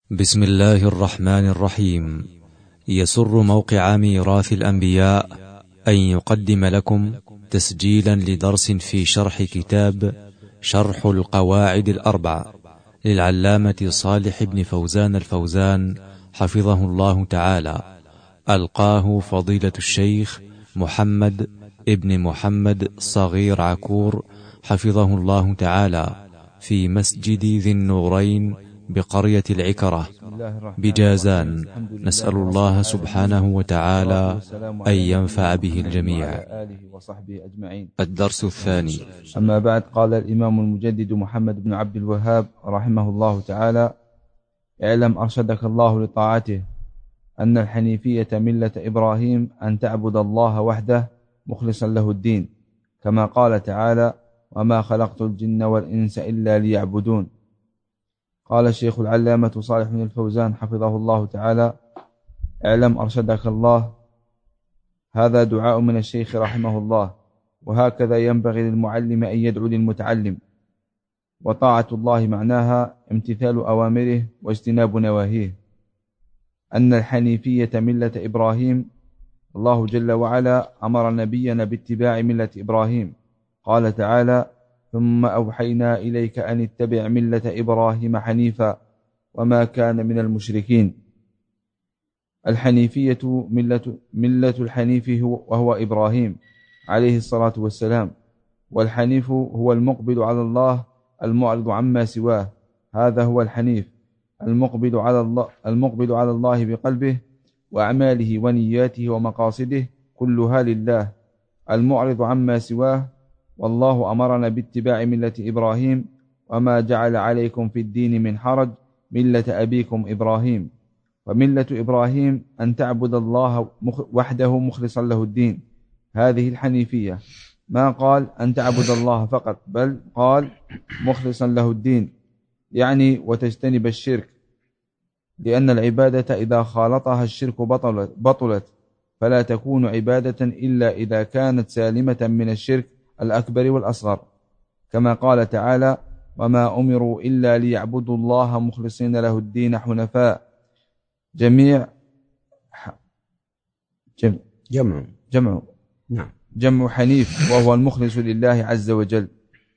بسم الله الرحمن الرحيم. يسر موقع ميراث الأنبياء أن يقدم لكم تسجيلا لدرس في شرح كتاب شرح القواعد الأربع للعلامة صالح بن فوزان الفوزان حفظه الله تعالى، ألقاه فضيلة الشيخ محمد ابن محمد صغير عكور حفظه الله تعالى في مسجد ذي النورين بقرية العكرة بجازان. نسأل الله سبحانه وتعالى أن ينفع به الجميع. الدرس الثاني. أما بعد، قال الإمام المجدد محمد بن عبد الوهاب رحمه الله تعالى: اعلم أرشدك الله لطاعته أن الحنيفية ملة إبراهيم أن تعبد الله وحده مخلصا له الدين، كما قال تعالى: وما خلقت الجن والإنس إلا ليعبدون. قال الشيخ العلامة صالح بن الفوزان حفظه الله تعالى: اعلم أرشدك الله. هذا دعاء من الشيخ رحمه الله، وهكذا ينبغي للمعلم أن يدعو للمتعلم. وطاعة الله معناها امتثال أوامره واجتناب نواهيه. أن الحنيفية ملة إبراهيم، الله جل وعلا أمر نبينا باتباع ملة إبراهيم. قال تعالى: ثم أوحينا إليك أن اتبع ملة إبراهيم حنيفا وما كان من المشركين. الحنيفية ملة الحنيف وهو إبراهيم عليه الصلاة والسلام. والحنيف هو المقبل على الله المعرض عما سواه. هذا هو الحنيف، المقبل على الله بقلبه وأعماله ونياته ومقاصده كلها لله، المعرض عما سواه. والله أمرنا باتباع ملة إبراهيم: وما جعل عليكم في الدين من حرج ملة أبيكم إبراهيم. وملة إبراهيم أن تعبد الله وحده مخلصا له الدين، هذه الحنيفية. ما قال أن تعبد الله فقط، بل قال مخلصا له الدين، يعني وتجتنب الشرك، لأن العبادة إذا خالطها الشرك بطلت، فلا تكون عبادة إلا إذا كانت سالمة من الشرك الأكبر والأصغر، كما قال تعالى: وما أمروا إلا ليعبدوا الله مخلصين له الدين حنفاء. جمع حنيف، وهو المخلص لله عز وجل.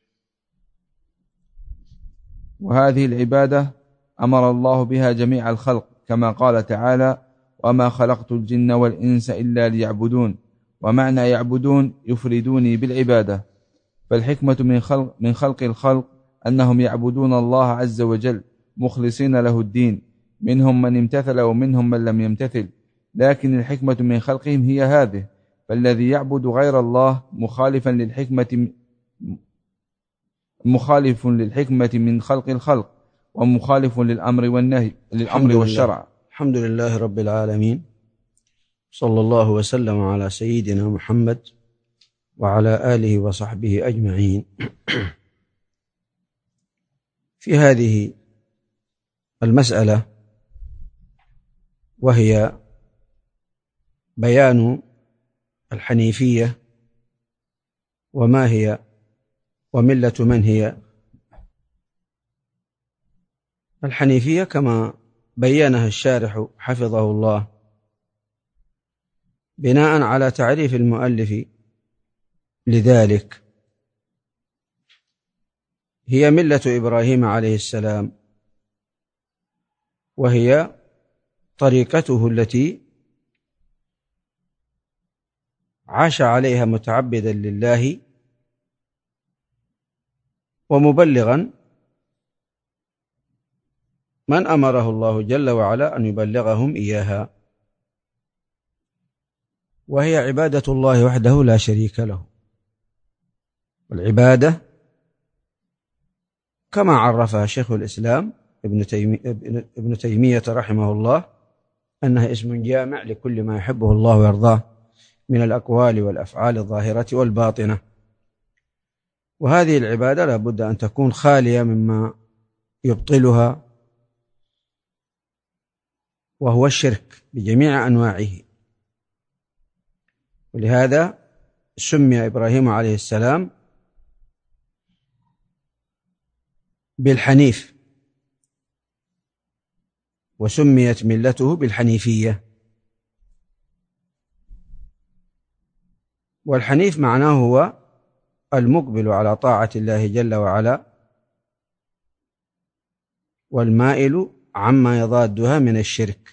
وهذه العبادة أمر الله بها جميع الخلق، كما قال تعالى: وما خلقت الجن والإنس إلا ليعبدون. ومعنى يعبدون يفردوني بالعبادة. فالحكمة من خلق الخلق أنهم يعبدون الله عز وجل مخلصين له الدين، منهم من امتثل ومنهم من لم يمتثل، لكن الحكمة من خلقهم هي هذه. فالذي يعبد غير الله مخالف للحكمة من خلق الخلق، ومخالف للأمر والنهي، للأمر والشرع. الحمد لله رب العالمين، صلى الله وسلم على سيدنا محمد وعلى آله وصحبه أجمعين. في هذه المسألة، وهي بيان الحنيفية وما هي وملة من هي. الحنيفية كما بينها الشارح حفظه الله بناء على تعريف المؤلف لذلك، هي ملة إبراهيم عليه السلام، وهي طريقته التي عاش عليها متعبدا لله ومبلغا من أمره الله جل وعلا أن يبلغهم إياها، وهي عبادة الله وحده لا شريك له. والعبادة كما عرفها شيخ الإسلام ابن تيمية رحمه الله أنها اسم جامع لكل ما يحبه الله ويرضاه من الأقوال والأفعال الظاهرة والباطنة. وهذه العبادة لا بد أن تكون خالية مما يبطلها، وهو الشرك بجميع أنواعه. ولهذا سمي إبراهيم عليه السلام بالحنيف، وسميت ملته بالحنيفية. والحنيف معناه هو المقبل على طاعة الله جل وعلا، والمائل عما يضادها من الشرك.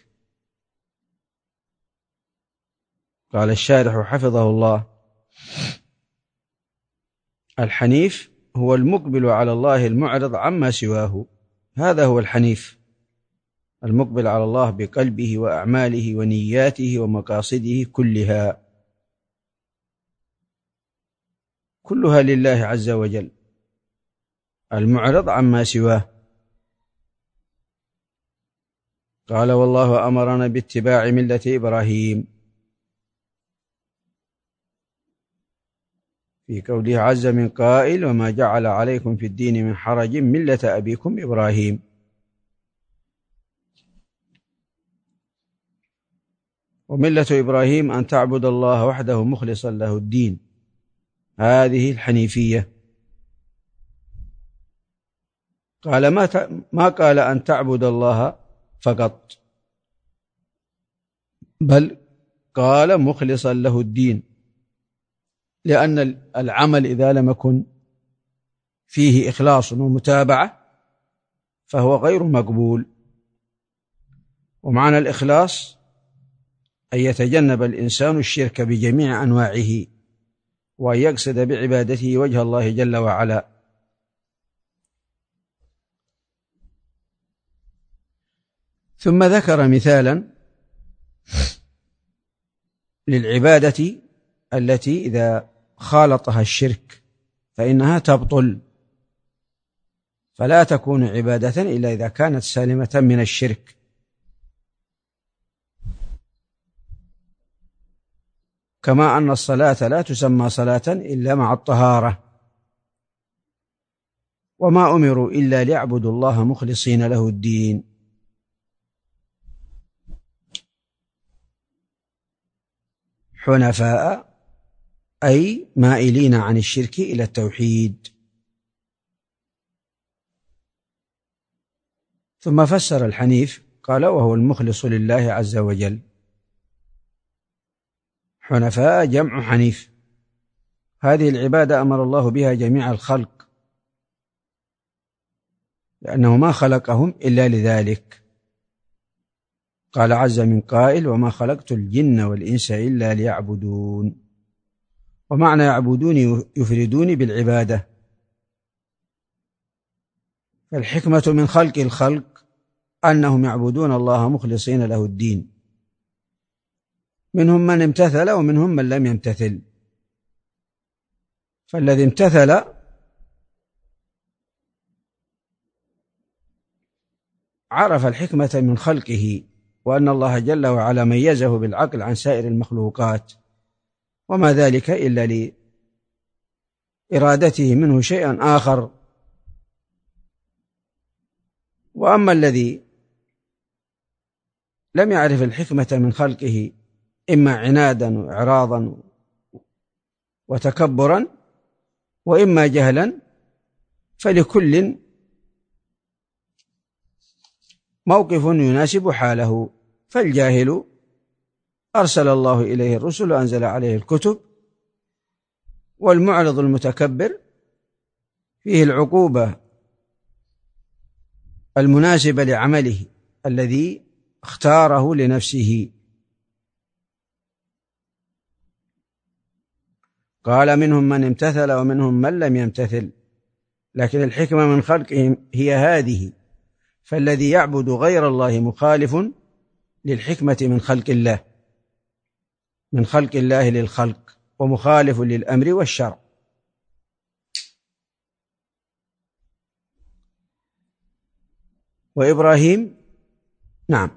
قال الشارح حفظه الله: الحنيف هو المقبل على الله المعرض عما سواه. هذا هو الحنيف، المقبل على الله بقلبه وأعماله ونياته ومقاصده كلها لله عز وجل، المعرض عما سواه. قال: والله أمرنا باتباع ملة إبراهيم، في قوله عز من قائل: وما جعل عليكم في الدين من حرج ملة أبيكم إبراهيم. وملة إبراهيم أن تعبد الله وحده مخلصا له الدين، هذه الحنيفية. قال ما قال أن تعبد الله فقط، بل قال مخلصا له الدين، لأن العمل إذا لم يكن فيه إخلاص ومتابعة فهو غير مقبول. ومعنى الإخلاص أن يتجنب الإنسان الشرك بجميع أنواعه، وأن يقصد بعبادته وجه الله جل وعلا. ثم ذكر مثالا للعبادة التي إذا خالطها الشرك فإنها تبطل، فلا تكون عبادة إلا إذا كانت سالمة من الشرك. كما أن الصلاة لا تسمى صلاة إلا مع الطهارة. وما أمروا إلا ليعبدوا الله مخلصين له الدين. حنفاء أي مائلين عن الشرك إلى التوحيد. ثم فسر الحنيف قال: وهو المخلص لله عز وجل. حنفاء جمع حنيف. هذه العبادة أمر الله بها جميع الخلق، لأنه ما خلقهم إلا لذلك. قال عز من قائل: وما خلقت الجن والإنس إلا ليعبدون. ومعنى يعبدون يفردون بالعبادة. فالحكمة من خلق الخلق أنهم يعبدون الله مخلصين له الدين، منهم من امتثل ومنهم من لم يمتثل. فالذي امتثل عرف الحكمة من خلقه، وأن الله جل وعلا ميزه بالعقل عن سائر المخلوقات، وما ذلك إلا لإرادته منه شيئا آخر. وأما الذي لم يعرف الحكمة من خلقه، إما عنادا وإعراضا وتكبرا، وإما جهلا، فلكل موقف يناسب حاله. فالجاهل أرسل الله إليه الرسل وأنزل عليه الكتب، والمعرض المتكبر فيه العقوبة المناسبة لعمله الذي اختاره لنفسه. قال: منهم من امتثل ومنهم من لم يمتثل. لكن الحكمة من خلقهم هي هذه. فالذي يعبد غير الله مخالف للحكمة من خلق الله، من خلق الله للخلق، ومخالف للأمر والشرع. وإبراهيم نعم.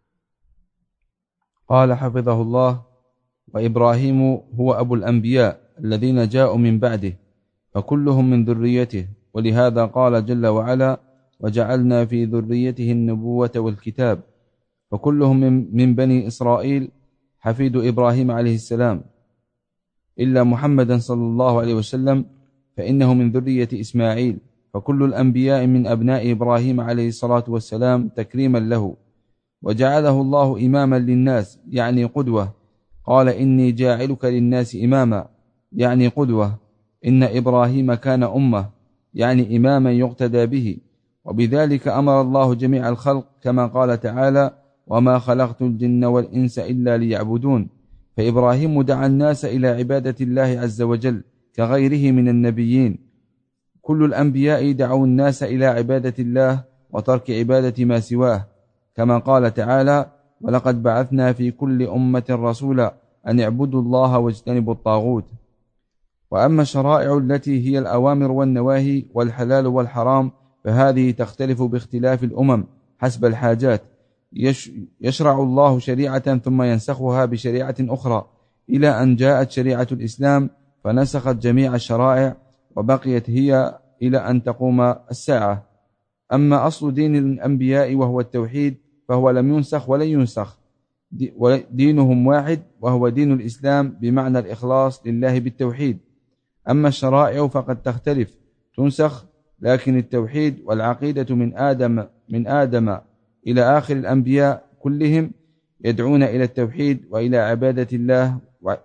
قال حفظه الله: وإبراهيم هو أبو الأنبياء الذين جاءوا من بعده، فكلهم من ذريته، ولهذا قال جل وعلا: وجعلنا في ذريته النبوة والكتاب، فكلهم من بني إسرائيل حفيد إبراهيم عليه السلام، إلا محمدا صلى الله عليه وسلم فإنه من ذرية إسماعيل، فكل الأنبياء من أبناء إبراهيم عليه الصلاة والسلام تكريما له، وجعله الله إماما للناس يعني قدوة. قال إني جاعلك للناس إماما يعني قدوة. إن إبراهيم كان أمة يعني إماما يقتدى به. وبذلك أمر الله جميع الخلق كما قال تعالى وما خلقت الجن والإنس إلا ليعبدون. فإبراهيم دعا الناس إلى عبادة الله عز وجل كغيره من النبيين. كل الأنبياء دعوا الناس إلى عبادة الله وترك عبادة ما سواه كما قال تعالى ولقد بعثنا في كل أمة رسولا أن اعبدوا الله واجتنبوا الطاغوت. وأما الشرائع التي هي الأوامر والنواهي والحلال والحرام فهذه تختلف باختلاف الأمم حسب الحاجات. يشرع الله شريعة ثم ينسخها بشريعة أخرى إلى أن جاءت شريعة الإسلام فنسخت جميع الشرائع وبقيت هي إلى أن تقوم الساعة. أما أصل دين الأنبياء وهو التوحيد فهو لم ينسخ ولن ينسخ. دينهم واحد وهو دين الإسلام بمعنى الإخلاص لله بالتوحيد. أما الشرائع فقد تختلف تنسخ، لكن التوحيد والعقيدة من آدم إلى آخر الأنبياء كلهم يدعون إلى التوحيد وإلى عبادة الله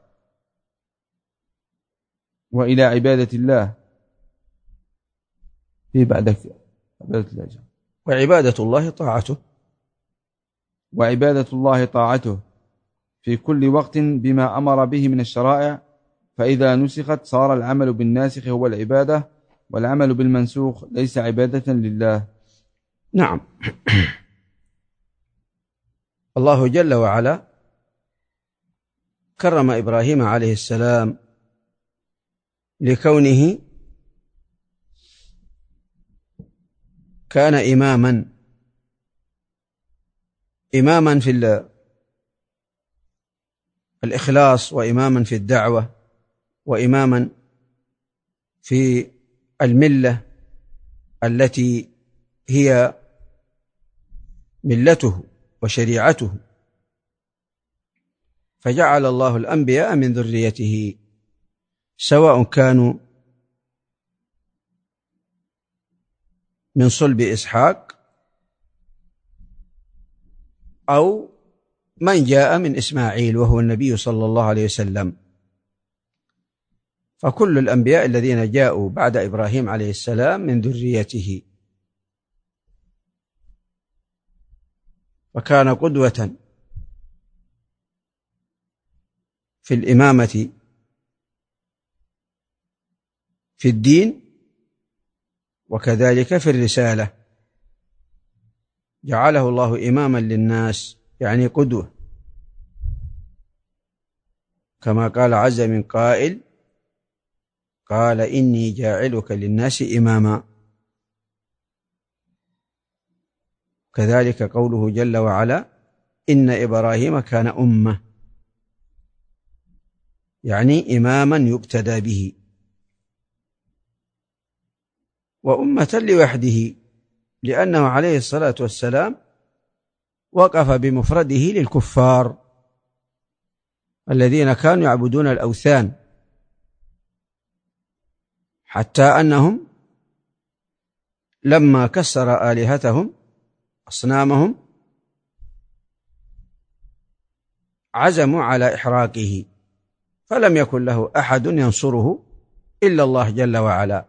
وإلى عبادة الله في بعدك وعبادة الله طاعته وعبادة الله طاعته في كل وقت بما أمر به من الشرائع. فإذا نسخت صار العمل بالناسخ هو العبادة والعمل بالمنسوخ ليس عبادة لله. نعم. الله جل وعلا كرم إبراهيم عليه السلام لكونه كان إماما في الإخلاص وإماما في الدعوة وإماما في الملة التي هي ملته وشريعته. فجعل الله الأنبياء من ذريته سواء كانوا من صلب إسحاق أو من جاء من إسماعيل وهو النبي صلى الله عليه وسلم. فكل الأنبياء الذين جاءوا بعد إبراهيم عليه السلام من ذريته، فكان قدوة في الإمامة في الدين وكذلك في الرسالة. جعله الله إماما للناس يعني قدوة، كما قال عز من قائل قال إني جاعلك للناس إماما. كذلك قوله جل وعلا إن إبراهيم كان أمة يعني إماما يقتدى به، وأمة لوحده لأنه عليه الصلاة والسلام وقف بمفرده للكفار الذين كانوا يعبدون الأوثان، حتى أنهم لما كسر آلهتهم أصنامهم عزموا على إحراقه، فلم يكن له أحد ينصره إلا الله جل وعلا.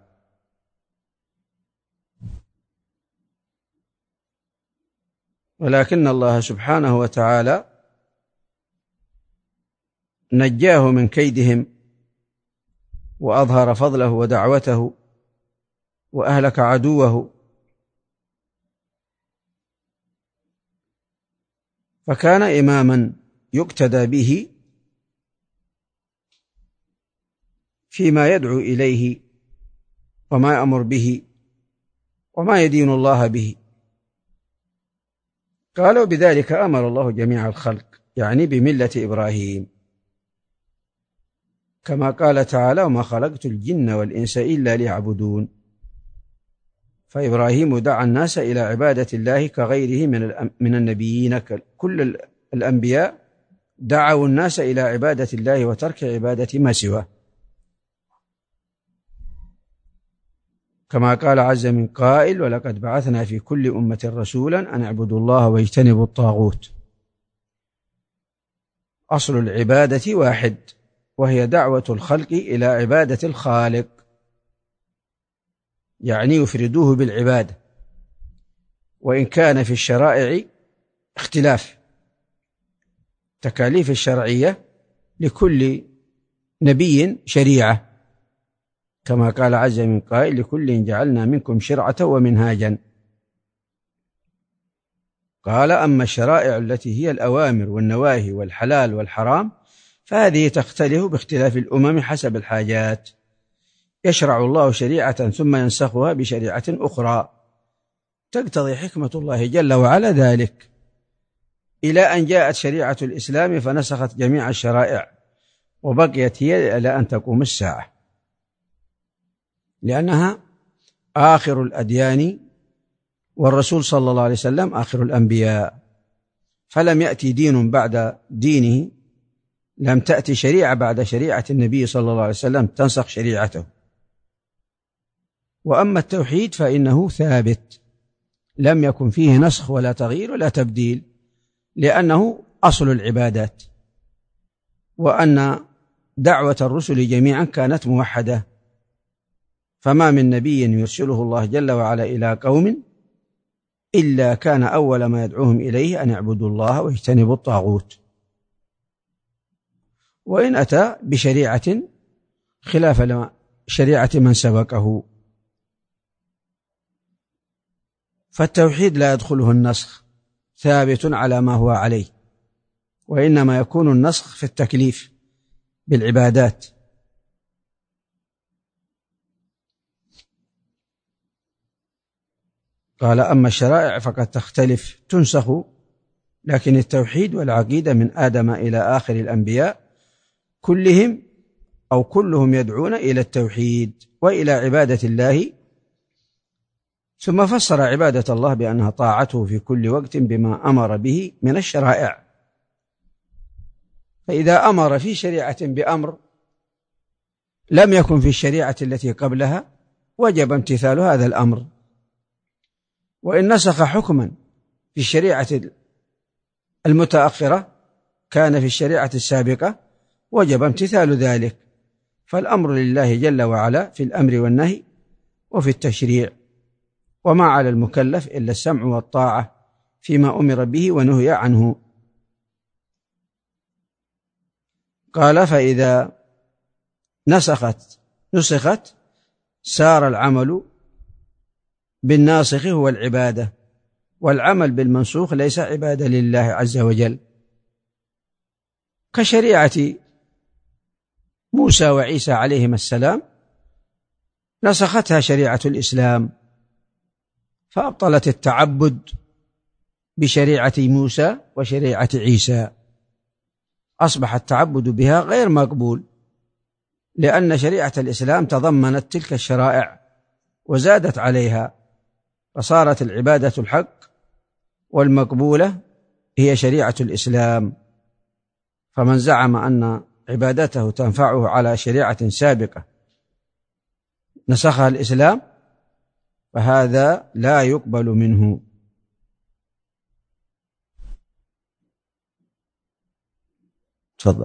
ولكن الله سبحانه وتعالى نجاه من كيدهم وأظهر فضله ودعوته وأهلك عدوه، فكان إماما يقتدى به فيما يدعو إليه وما يأمر به وما يدين الله به. قالوا بذلك أمر الله جميع الخلق يعني بملة إبراهيم، كما قال تعالى وما خلقت الجن والإنس إلا ليعبدون. فإبراهيم دعا الناس إلى عبادة الله كغيره من النبيين. كل الأنبياء دعوا الناس إلى عبادة الله وترك عبادة ما سواه. كما قال عز من قائل: ولقد بعثنا في كل أمة رسولا أن اعبدوا الله واجتنبوا الطاغوت. أصل العبادة واحد، وهي دعوة الخلق إلى عبادة الخالق، يعني يفردوه بالعبادة، وإن كان في الشرائع اختلاف. تكاليف الشرعية لكل نبي شريعة، كما قال عز من قائل: لكل جعلنا منكم شرعة ومنهاجا. قال: أما الشرائع التي هي الأوامر والنواهي والحلال والحرام فهذه تختلف باختلاف الأمم حسب الحاجات، يشرع الله شريعة ثم ينسخها بشريعة أخرى، تقتضي حكمة الله جل وعلا ذلك، إلى أن جاءت شريعة الإسلام فنسخت جميع الشرائع، وبقيت هي إلى أن تقوم الساعة، لأنها آخر الأديان، والرسول صلى الله عليه وسلم آخر الأنبياء، فلم يأتي دين بعد دينه، لم تأتي شريعة بعد شريعة النبي صلى الله عليه وسلم تنسخ شريعته. وأما التوحيد فإنه ثابت، لم يكن فيه نسخ ولا تغيير ولا تبديل، لأنه أصل العبادات، وأن دعوة الرسل جميعا كانت موحدة، فما من نبي يرسله الله جل وعلا إلى قوم إلا كان أول ما يدعوهم إليه أن يعبدوا الله ويجتنبوا الطاغوت، وإن أتى بشريعة خلاف شريعة من سبقه. فالتوحيد لا يدخله النسخ، ثابت على ما هو عليه، وإنما يكون النسخ في التكليف بالعبادات. قال: أما الشرائع فقد تختلف تنسخ، لكن التوحيد والعقيدة من آدم إلى آخر الأنبياء كلهم أو كلهم يدعون إلى التوحيد وإلى عبادة الله. ثم فسر عبادة الله بأنها طاعته في كل وقت بما أمر به من الشرائع، فإذا أمر في شريعة بأمر لم يكن في الشريعة التي قبلها وجب امتثال هذا الأمر، وإن نسخ حكما في الشريعة المتأخرة كان في الشريعة السابقة وجب امتثال ذلك. فالأمر لله جل وعلا في الأمر والنهي وفي التشريع، وما على المكلف إلا السمع والطاعة فيما أمر به ونهي عنه. قال: فإذا نسخت سار العمل بالناسخ هو العبادة، والعمل بالمنسوخ ليس عبادة لله عز وجل، كشريعة موسى وعيسى عليهما السلام نسختها شريعة الإسلام، فأبطلت التعبد بشريعة موسى وشريعة عيسى، أصبح التعبد بها غير مقبول، لأن شريعة الإسلام تضمنت تلك الشرائع وزادت عليها، فصارت العبادة الحق والمقبولة هي شريعة الإسلام. فمن زعم أن عبادته تنفعه على شريعة سابقة نسخها الإسلام فهذا لا يقبل منه. تفضل.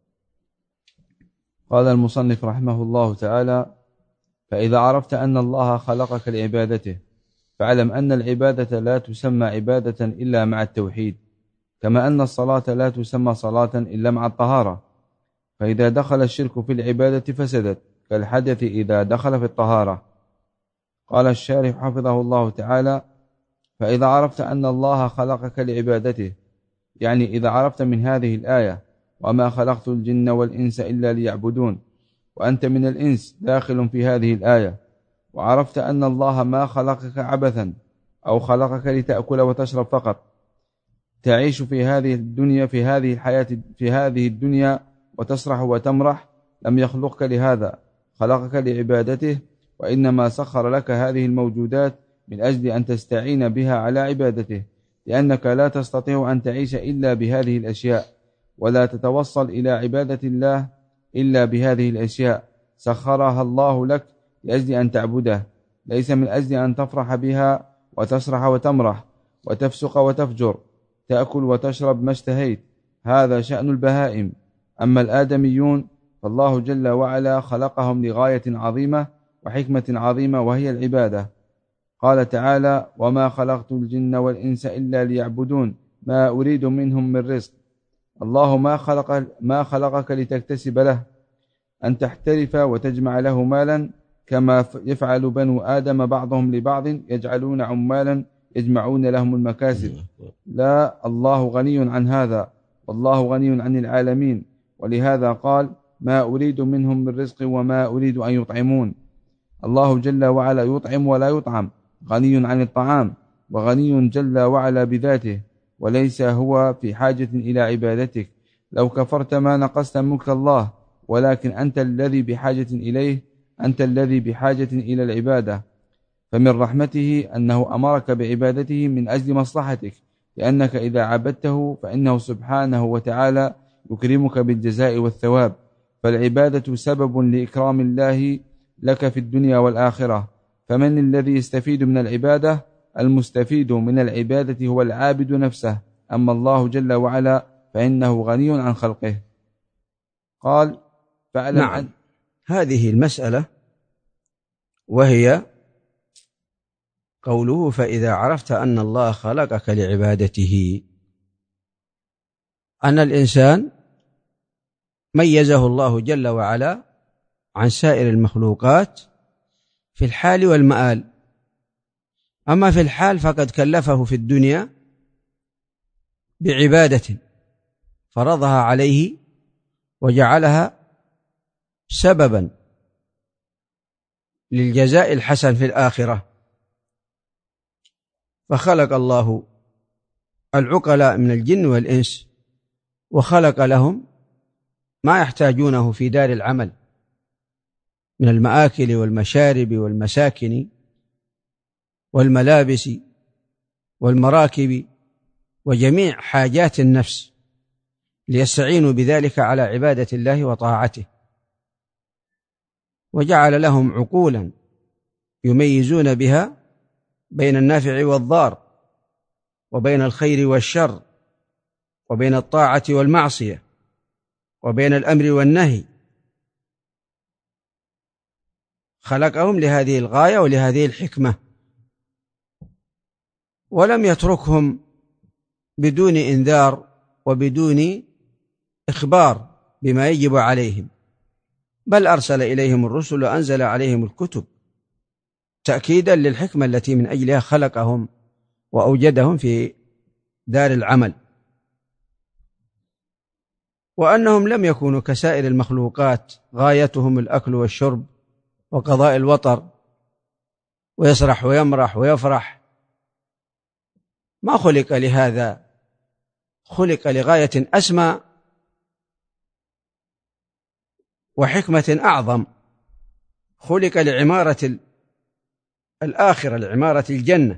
قال المصنف رحمه الله تعالى: فإذا عرفت أن الله خلقك لعبادته فاعلم أن العبادة لا تسمى عبادة إلا مع التوحيد، كما أن الصلاة لا تسمى صلاة إلا مع الطهارة، فإذا دخل الشرك في العبادة فسدت، كالحدث إذا دخل في الطهارة. قال الشارح حفظه الله تعالى: فإذا عرفت أن الله خلقك لعبادته، يعني إذا عرفت من هذه الآية: وما خلقت الجن والإنس إلا ليعبدون، وأنت من الإنس داخل في هذه الآية، وعرفت أن الله ما خلقك عبثا أو خلقك لتأكل وتشرب فقط، تعيش في هذه الدنيا في هذه الحياة في هذه الدنيا وتسرح وتمرح، لم يخلقك لهذا، خلقك لعبادته، وإنما سخر لك هذه الموجودات من أجل أن تستعين بها على عبادته، لأنك لا تستطيع أن تعيش إلا بهذه الأشياء، ولا تتوصل إلى عبادة الله إلا بهذه الأشياء، سخرها الله لك لأجل أن تعبده. ليس من أجل أن تفرح بها وتسرح وتمرح وتفسق وتفجر، تأكل وتشرب ما اشتهيت، هذا شأن البهائم. أما الآدميون فالله جل وعلا خلقهم لغاية عظيمة وحكمة عظيمة، وهي العبادة. قال تعالى: وما خلقت الجن والإنس إلا ليعبدون ما أريد منهم من رزق. الله ما خلقك لتكتسب له، أن تحترف وتجمع له مالا كما يفعل بنو آدم بعضهم لبعض، يجعلون عمالا يجمعون لهم المكاسب. لا، الله غني عن هذا، والله غني عن العالمين. ولهذا قال: ما أريد منهم من رزق وما أريد أن يطعمون. الله جل وعلا يطعم ولا يطعم، غني عن الطعام، وغني جل وعلا بذاته، وليس هو في حاجة إلى عبادتك. لو كفرت ما نقصت ملك الله، ولكن أنت الذي بحاجة إليه، أنت الذي بحاجة إلى العبادة. فمن رحمته أنه أمرك بعبادته من أجل مصلحتك، لأنك إذا عبدته فإنه سبحانه وتعالى يكرمك بالجزاء والثواب. فالعبادة سبب لإكرام الله لك في الدنيا والآخرة. فمن الذي يستفيد من العبادة؟ المستفيد من العبادة هو العابد نفسه، أما الله جل وعلا فإنه غني عن خلقه. قال: فاعلم نعم، هذه المسألة، وهي قوله: فإذا عرفت أن الله خلقك لعبادته، أن الإنسان ميزه الله جل وعلا عن سائر المخلوقات في الحال والمآل. أما في الحال فقد كلفه في الدنيا بعبادة فرضها عليه وجعلها سببا للجزاء الحسن في الآخرة. فخلق الله العقلاء من الجن والإنس، وخلق لهم ما يحتاجونه في دار العمل من المآكل والمشارب والمساكن والملابس والمراكب وجميع حاجات النفس، ليستعينوا بذلك على عبادة الله وطاعته. وجعل لهم عقولا يميزون بها بين النافع والضار، وبين الخير والشر، وبين الطاعة والمعصية، وبين الأمر والنهي. خلقهم لهذه الغاية ولهذه الحكمة، ولم يتركهم بدون إنذار وبدون إخبار بما يجب عليهم، بل أرسل إليهم الرسل وأنزل عليهم الكتب تأكيدا للحكمة التي من أجلها خلقهم وأوجدهم في دار العمل، وأنهم لم يكونوا كسائر المخلوقات غايتهم الأكل والشرب وقضاء الوطر ويسرح ويمرح ويفرح. ما خلق لهذا، خلق لغاية أسمى وحكمة أعظم، خلق لعمارة الآخرة، لعمارة الجنة.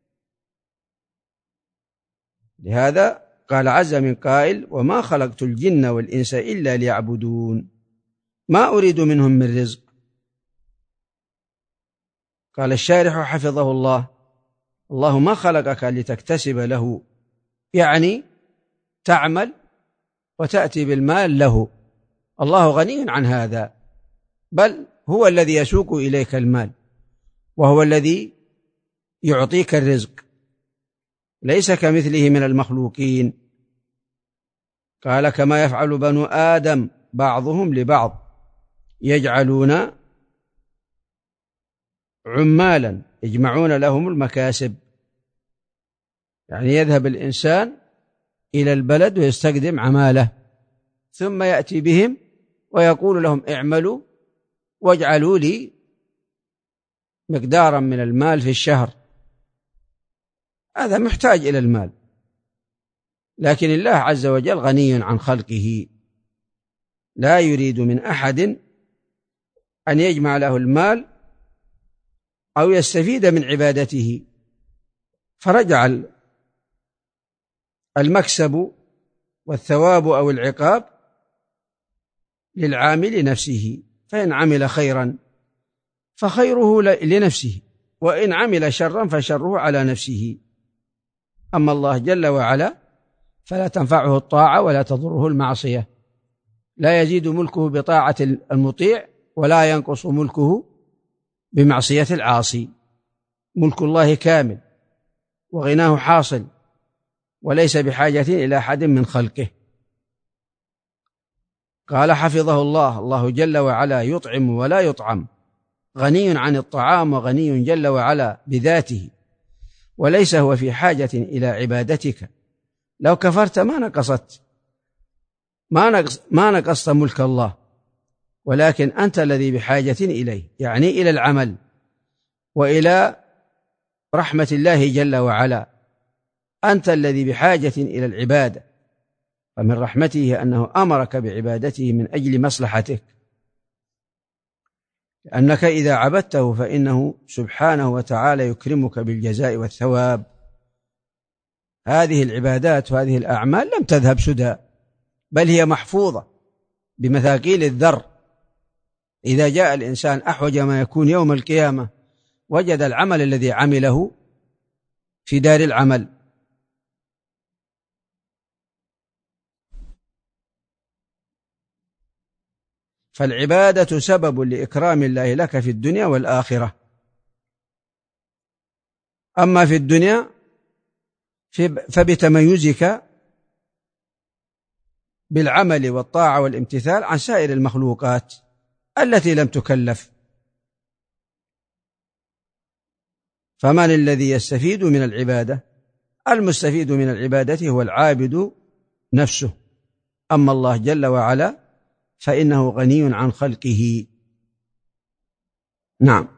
لهذا قال عز من قائل: وما خلقت الجن والإنس إلا ليعبدون ما أريد منهم من رزق. قال الشارح حفظه الله: الله ما خلقك لتكتسب له، يعني تعمل وتأتي بالمال له، الله غني عن هذا، بل هو الذي يسوق إليك المال، وهو الذي يعطيك الرزق، ليس كمثله من المخلوقين. قال: كما يفعل بنو آدم بعضهم لبعض، يجعلون عمالا يجمعون لهم المكاسب. يعني يذهب الإنسان إلى البلد ويستخدم عماله، ثم يأتي بهم ويقول لهم: اعملوا واجعلوا لي مقدارا من المال في الشهر. هذا محتاج إلى المال، لكن الله عز وجل غني عن خلقه، لا يريد من أحد أن يجمع له المال أو يستفيد من عبادته، فرجع المكسب والثواب أو العقاب للعامل نفسه، فإن عمل خيرا فخيره لنفسه، وإن عمل شرا فشره على نفسه. أما الله جل وعلا فلا تنفعه الطاعة ولا تضره المعصية، لا يزيد ملكه بطاعة المطيع ولا ينقص ملكه بمعصية العاصي. ملك الله كامل وغناه حاصل، وليس بحاجة إلى أحد من خلقه. قال حفظه الله: الله جل وعلا يطعم ولا يطعم، غني عن الطعام وغني جل وعلا بذاته، وليس هو في حاجة إلى عبادتك. لو كفرت ما نقصت ملك الله، ولكن أنت الذي بحاجة إليه، يعني إلى العمل وإلى رحمة الله جل وعلا. أنت الذي بحاجة إلى العبادة، فمن رحمته أنه أمرك بعبادته من أجل مصلحتك، لأنك إذا عبدته فإنه سبحانه وتعالى يكرمك بالجزاء والثواب. هذه العبادات وهذه الأعمال لم تذهب سدى، بل هي محفوظة بمثاقيل الذر. إذا جاء الإنسان أحوج ما يكون يوم القيامة وجد العمل الذي عمله في دار العمل. فالعبادة سبب لإكرام الله لك في الدنيا والآخرة. أما في الدنيا فبتميزك بالعمل والطاعة والامتثال عن سائر المخلوقات التي لم تكلف. فمن الذي يستفيد من العبادة؟ المستفيد من العبادة هو العابد نفسه. أما الله جل وعلا فإنه غني عن خلقه. نعم.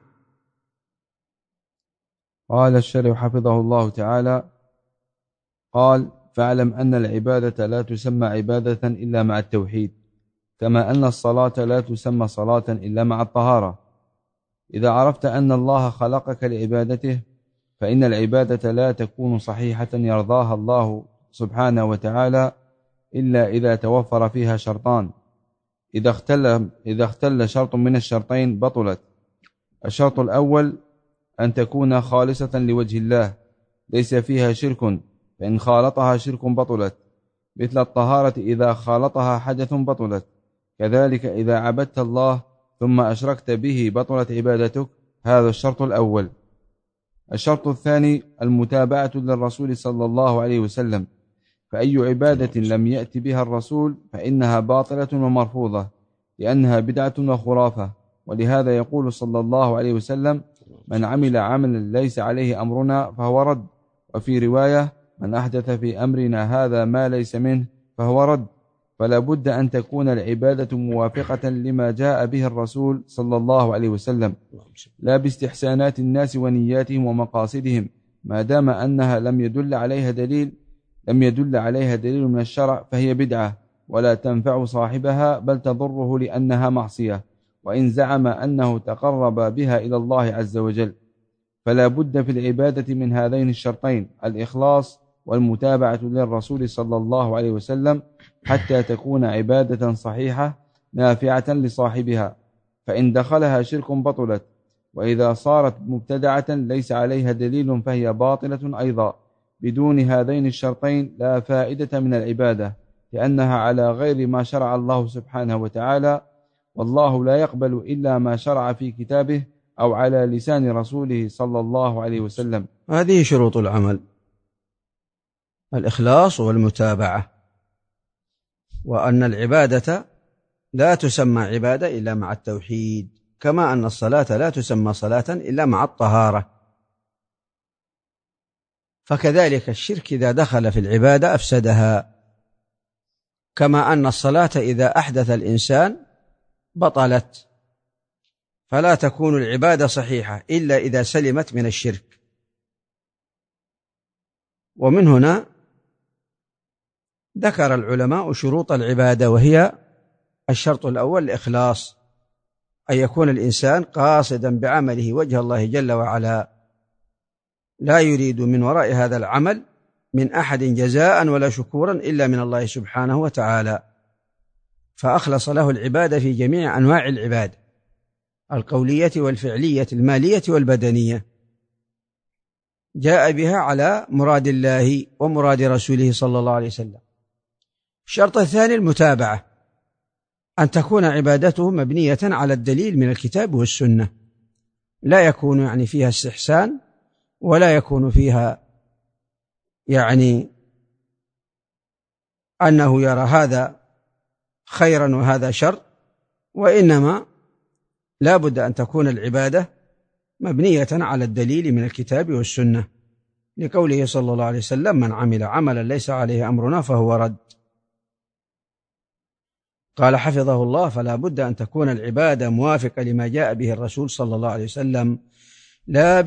قال الشارح حفظه الله تعالى: قال: فاعلم أن العبادة لا تسمى عبادة إلا مع التوحيد، كما أن الصلاة لا تسمى صلاة إلا مع الطهارة. إذا عرفت أن الله خلقك لعبادته فإن العبادة لا تكون صحيحة يرضاها الله سبحانه وتعالى إلا إذا توفر فيها شرطان. إذا اختل شرط من الشرطين بطلت. الشرط الأول أن تكون خالصة لوجه الله ليس فيها شرك، فإن خالطها شرك بطلت، مثل الطهارة إذا خالطها حدث بطلت. كذلك إذا عبدت الله ثم أشركت به بطلت عبادتك. هذا الشرط الأول. الشرط الثاني المتابعة للرسول صلى الله عليه وسلم، فأي عبادة لم يأتي بها الرسول فإنها باطلة ومرفوضة، لأنها بدعة وخرافة. ولهذا يقول صلى الله عليه وسلم: من عمل عملا ليس عليه أمرنا فهو رد. وفي رواية: من أحدث في أمرنا هذا ما ليس منه فهو رد. فلا بد أن تكون العبادة موافقة لما جاء به الرسول صلى الله عليه وسلم، لا باستحسانات الناس ونياتهم ومقاصدهم، ما دام أنها لم يدل عليها دليل من الشرع فهي بدعة ولا تنفع صاحبها، بل تضره لأنها معصية، وإن زعم أنه تقرب بها إلى الله عز وجل. فلا بد في العبادة من هذين الشرطين: الإخلاص والمتابعة للرسول صلى الله عليه وسلم، حتى تكون عبادة صحيحة نافعة لصاحبها. فإن دخلها شرك بطلت، وإذا صارت مبتدعة ليس عليها دليل فهي باطلة أيضا. بدون هذين الشرطين لا فائدة من العبادة، لأنها على غير ما شرع الله سبحانه وتعالى، والله لا يقبل إلا ما شرع في كتابه أو على لسان رسوله صلى الله عليه وسلم. هذه شروط العمل: الإخلاص والمتابعة، وأن العبادة لا تسمى عبادة إلا مع التوحيد، كما أن الصلاة لا تسمى صلاة إلا مع الطهارة. فكذلك الشرك إذا دخل في العبادة أفسدها، كما أن الصلاة إذا أحدث الإنسان بطلت. فلا تكون العبادة صحيحة إلا إذا سلمت من الشرك. ومن هنا ذكر العلماء شروط العبادة، وهي: الشرط الأول الإخلاص، أن يكون الإنسان قاصدا بعمله وجه الله جل وعلا، لا يريد من وراء هذا العمل من أحد جزاء ولا شكورا إلا من الله سبحانه وتعالى، فأخلص له العبادة في جميع أنواع العبادة: القولية والفعلية، المالية والبدنية. جاء بها على مراد الله ومراد رسوله صلى الله عليه وسلم. الشرط الثاني المتابعة، أن تكون عبادته مبنية على الدليل من الكتاب والسنة، لا يكون يعني فيها استحسان، ولا يكون فيها يعني أنه يرى هذا خيرا وهذا شر، وإنما لا بد أن تكون العبادة مبنية على الدليل من الكتاب والسنة، لقوله صلى الله عليه وسلم: من عمل عملا ليس عليه أمرنا فهو رد. قال حفظه الله: فلا بد أن تكون العبادة موافقة لما جاء به الرسول صلى الله عليه وسلم، لا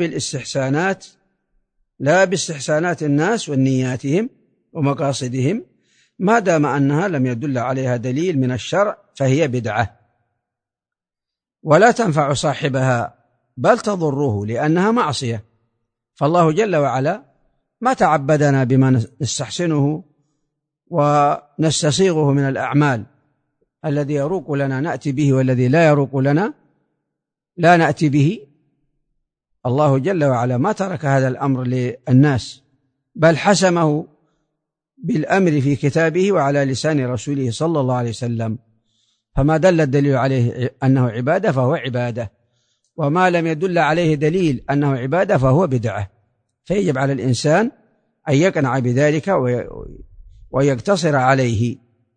باستحسانات الناس ونياتهم ومقاصدهم، ما دام أنها لم يدل عليها دليل من الشرع فهي بدعة، ولا تنفع صاحبها بل تضره لأنها معصية. فالله جل وعلا ما تعبدنا بما نستحسنه ونستصيغه من الأعمال، الذي يروق لنا نأتي به، والذي لا يروق لنا لا نأتي به. الله جل وعلا ما ترك هذا الأمر للناس، بل حسمه بالأمر في كتابه وعلى لسان رسوله صلى الله عليه وسلم. فما دل الدليل عليه أنه عبادة فهو عبادة، وما لم يدل عليه دليل أنه عبادة فهو بدعة. فيجب على الإنسان أن يقنع بذلك ويقتصر عليه،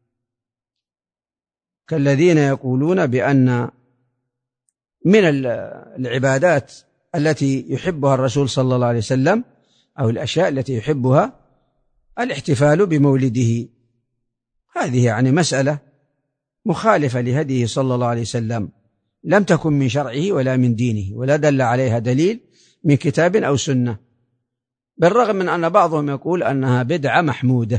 كالذين يقولون بأن من العبادات التي يحبها الرسول صلى الله عليه وسلم أو الأشياء التي يحبها الاحتفال بمولده. هذه يعني مسألة مخالفة لهديه صلى الله عليه وسلم، لم تكن من شرعه ولا من دينه، ولا دل عليها دليل من كتاب أو سنة، بالرغم من أن بعضهم يقول أنها بدعة محمودة.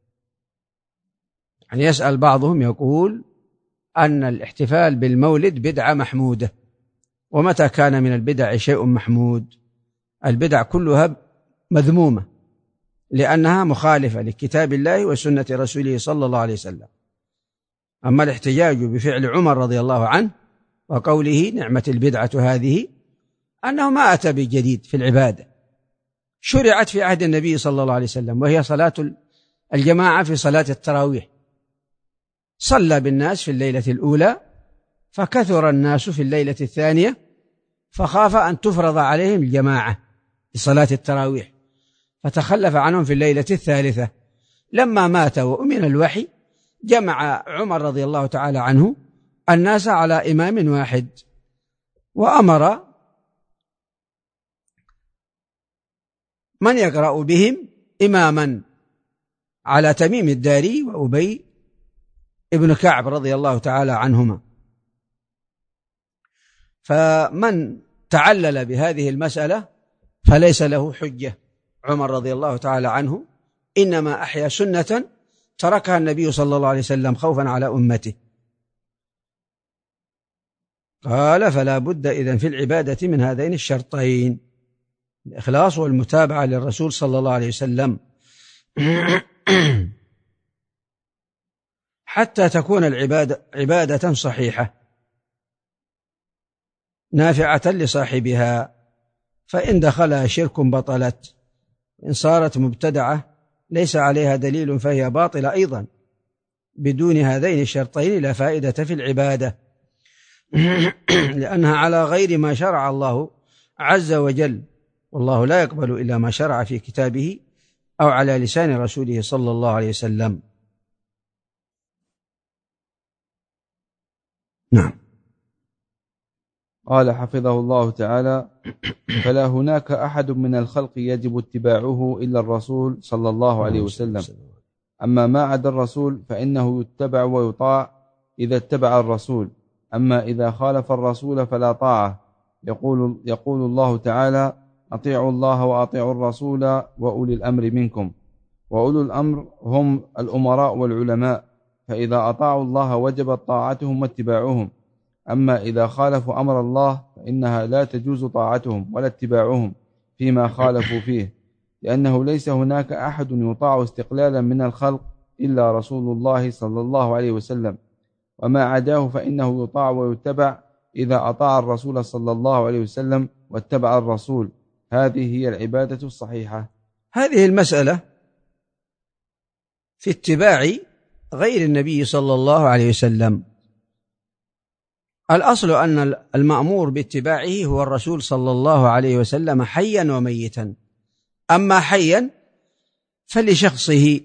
يعني يسأل بعضهم يقول أن الاحتفال بالمولد بدعة محمودة، ومتى كان من البدع شيء محمود؟ البدع كلها مذمومة لأنها مخالفة لكتاب الله وسنة رسوله صلى الله عليه وسلم. أما الاحتجاج بفعل عمر رضي الله عنه وقوله: نعمة البدعة هذه، أنه ما أتى بجديد في العبادة، شرعت في عهد النبي صلى الله عليه وسلم، وهي صلاة الجماعة في صلاة التراويح. صلى بالناس في الليلة الأولى، فكثر الناس في الليلة الثانية، فخاف أن تفرض عليهم الجماعة في صلاة التراويح، فتخلف عنهم في الليلة الثالثة. لما مات وأمن الوحي، جمع عمر رضي الله تعالى عنه الناس على إمام واحد، وأمر من يقرأ بهم إماما على تميم الداري وأبي ابن كعب رضي الله تعالى عنهما. فمن تعلل بهذه المسألة فليس له حجة. عمر رضي الله تعالى عنه إنما أحيا سنة تركها النبي صلى الله عليه وسلم خوفا على أمته. قال: فلا بد إذن في العبادة من هذين الشرطين، الإخلاص والمتابعة للرسول صلى الله عليه وسلم، حتى تكون العبادة عبادة صحيحة نافعة لصاحبها. فإن دخلها شرك بطلت، إن صارت مبتدعة ليس عليها دليل فهي باطلة أيضا. بدون هذين الشرطين لا فائدة في العبادة، لأنها على غير ما شرع الله عز وجل، والله لا يقبل إلا ما شرع في كتابه أو على لسان رسوله صلى الله عليه وسلم. نعم. قال حفظه الله تعالى: فلا هناك أحد من الخلق يجب اتباعه إلا الرسول صلى الله عليه وسلم. أما ما عدا الرسول فإنه يتبع ويطاع إذا اتبع الرسول، أما إذا خالف الرسول فلا طاعة. يقول الله تعالى: أطيعوا الله وأطيعوا الرسول وأولي الأمر منكم. وأولو الأمر هم الأمراء والعلماء، فإذا أطاعوا الله وجبت طاعتهم واتباعهم. أما إذا خالفوا أمر الله فإنها لا تجوز طاعتهم ولا اتباعهم فيما خالفوا فيه، لأنه ليس هناك أحد يطاع استقلالا من الخلق إلا رسول الله صلى الله عليه وسلم، وما عداه فإنه يطاع ويتبع إذا أطاع الرسول صلى الله عليه وسلم واتبع الرسول، هذه هي العبادة الصحيحة. هذه المسألة في اتباع غير النبي صلى الله عليه وسلم. الأصل أن المأمور باتباعه هو الرسول صلى الله عليه وسلم حيا وميتا. أما حيا فلشخصه،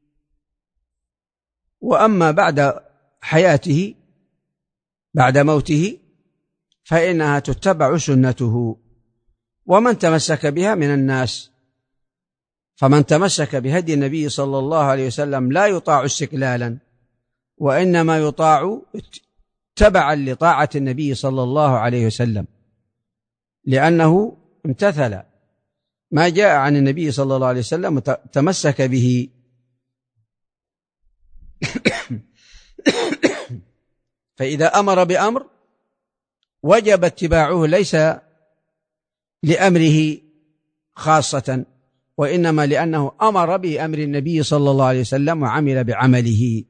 وأما بعد حياته بعد موته فإنها تتبع سنته، ومن تمسك بها من الناس. فمن تمسك بهدي النبي صلى الله عليه وسلم لا يطاع استقلالا، وإنما يطاع تبعا لطاعة النبي صلى الله عليه وسلم، لأنه امتثل ما جاء عن النبي صلى الله عليه وسلم وتمسك به. فإذا أمر بأمر وجب اتباعه، ليس لأمره خاصة، وإنما لأنه أمر بأمر النبي صلى الله عليه وسلم وعمل بعمله.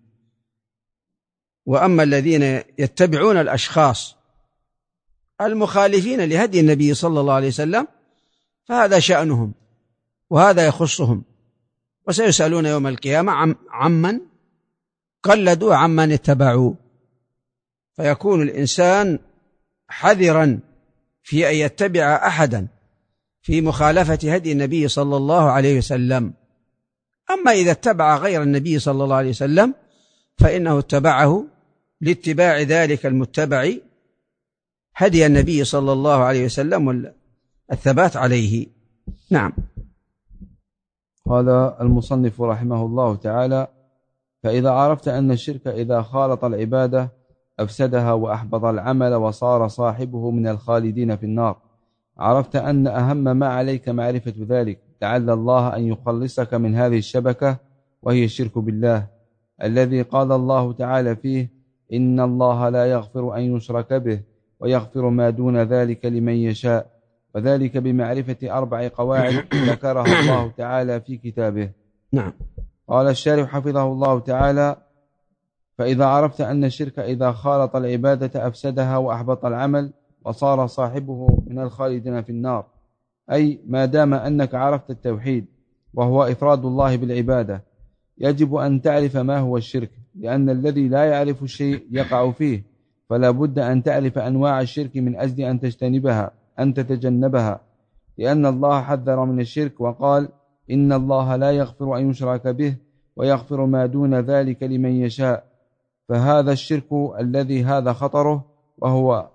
وأما الذين يتبعون الأشخاص المخالفين لهدي النبي صلى الله عليه وسلم فهذا شأنهم وهذا يخصهم، وسيسألون يوم القيامة عمن قلدوا عمن اتبعوا. فيكون الإنسان حذرا في أن يتبع أحدا في مخالفة هدي النبي صلى الله عليه وسلم. أما إذا اتبع غير النبي صلى الله عليه وسلم فإنه اتبعه لاتباع ذلك المتبع هدي النبي صلى الله عليه وسلم والثبات عليه. نعم. قال المصنف رحمه الله تعالى: فإذا عرفت أن الشرك إذا خالط العبادة أفسدها وأحبط العمل وصار صاحبه من الخالدين في النار، عرفت أن أهم ما عليك معرفة ذلك، لعل الله أن يخلصك من هذه الشبكة وهي الشرك بالله، الذي قال الله تعالى فيه: إن الله لا يغفر أن يشرك به ويغفر ما دون ذلك لمن يشاء، وذلك بمعرفة 4 قواعد ذكرها الله تعالى في كتابه. نعم. قال الشارح حفظه الله تعالى: فإذا عرفت أن الشرك إذا خالط العبادة أفسدها وأحبط العمل وصار صاحبه من الخالدين في النار، أي ما دام أنك عرفت التوحيد وهو إفراد الله بالعبادة، يجب أن تعرف ما هو الشرك، لأن الذي لا يعرف الشيء يقع فيه، فلا بد أن تعرف أنواع الشرك من أجل أن تتجنبها، لأن الله حذر من الشرك وقال: إن الله لا يغفر أن يشرك به ويغفر ما دون ذلك لمن يشاء. فهذا الشرك الذي هذا خطره، وهو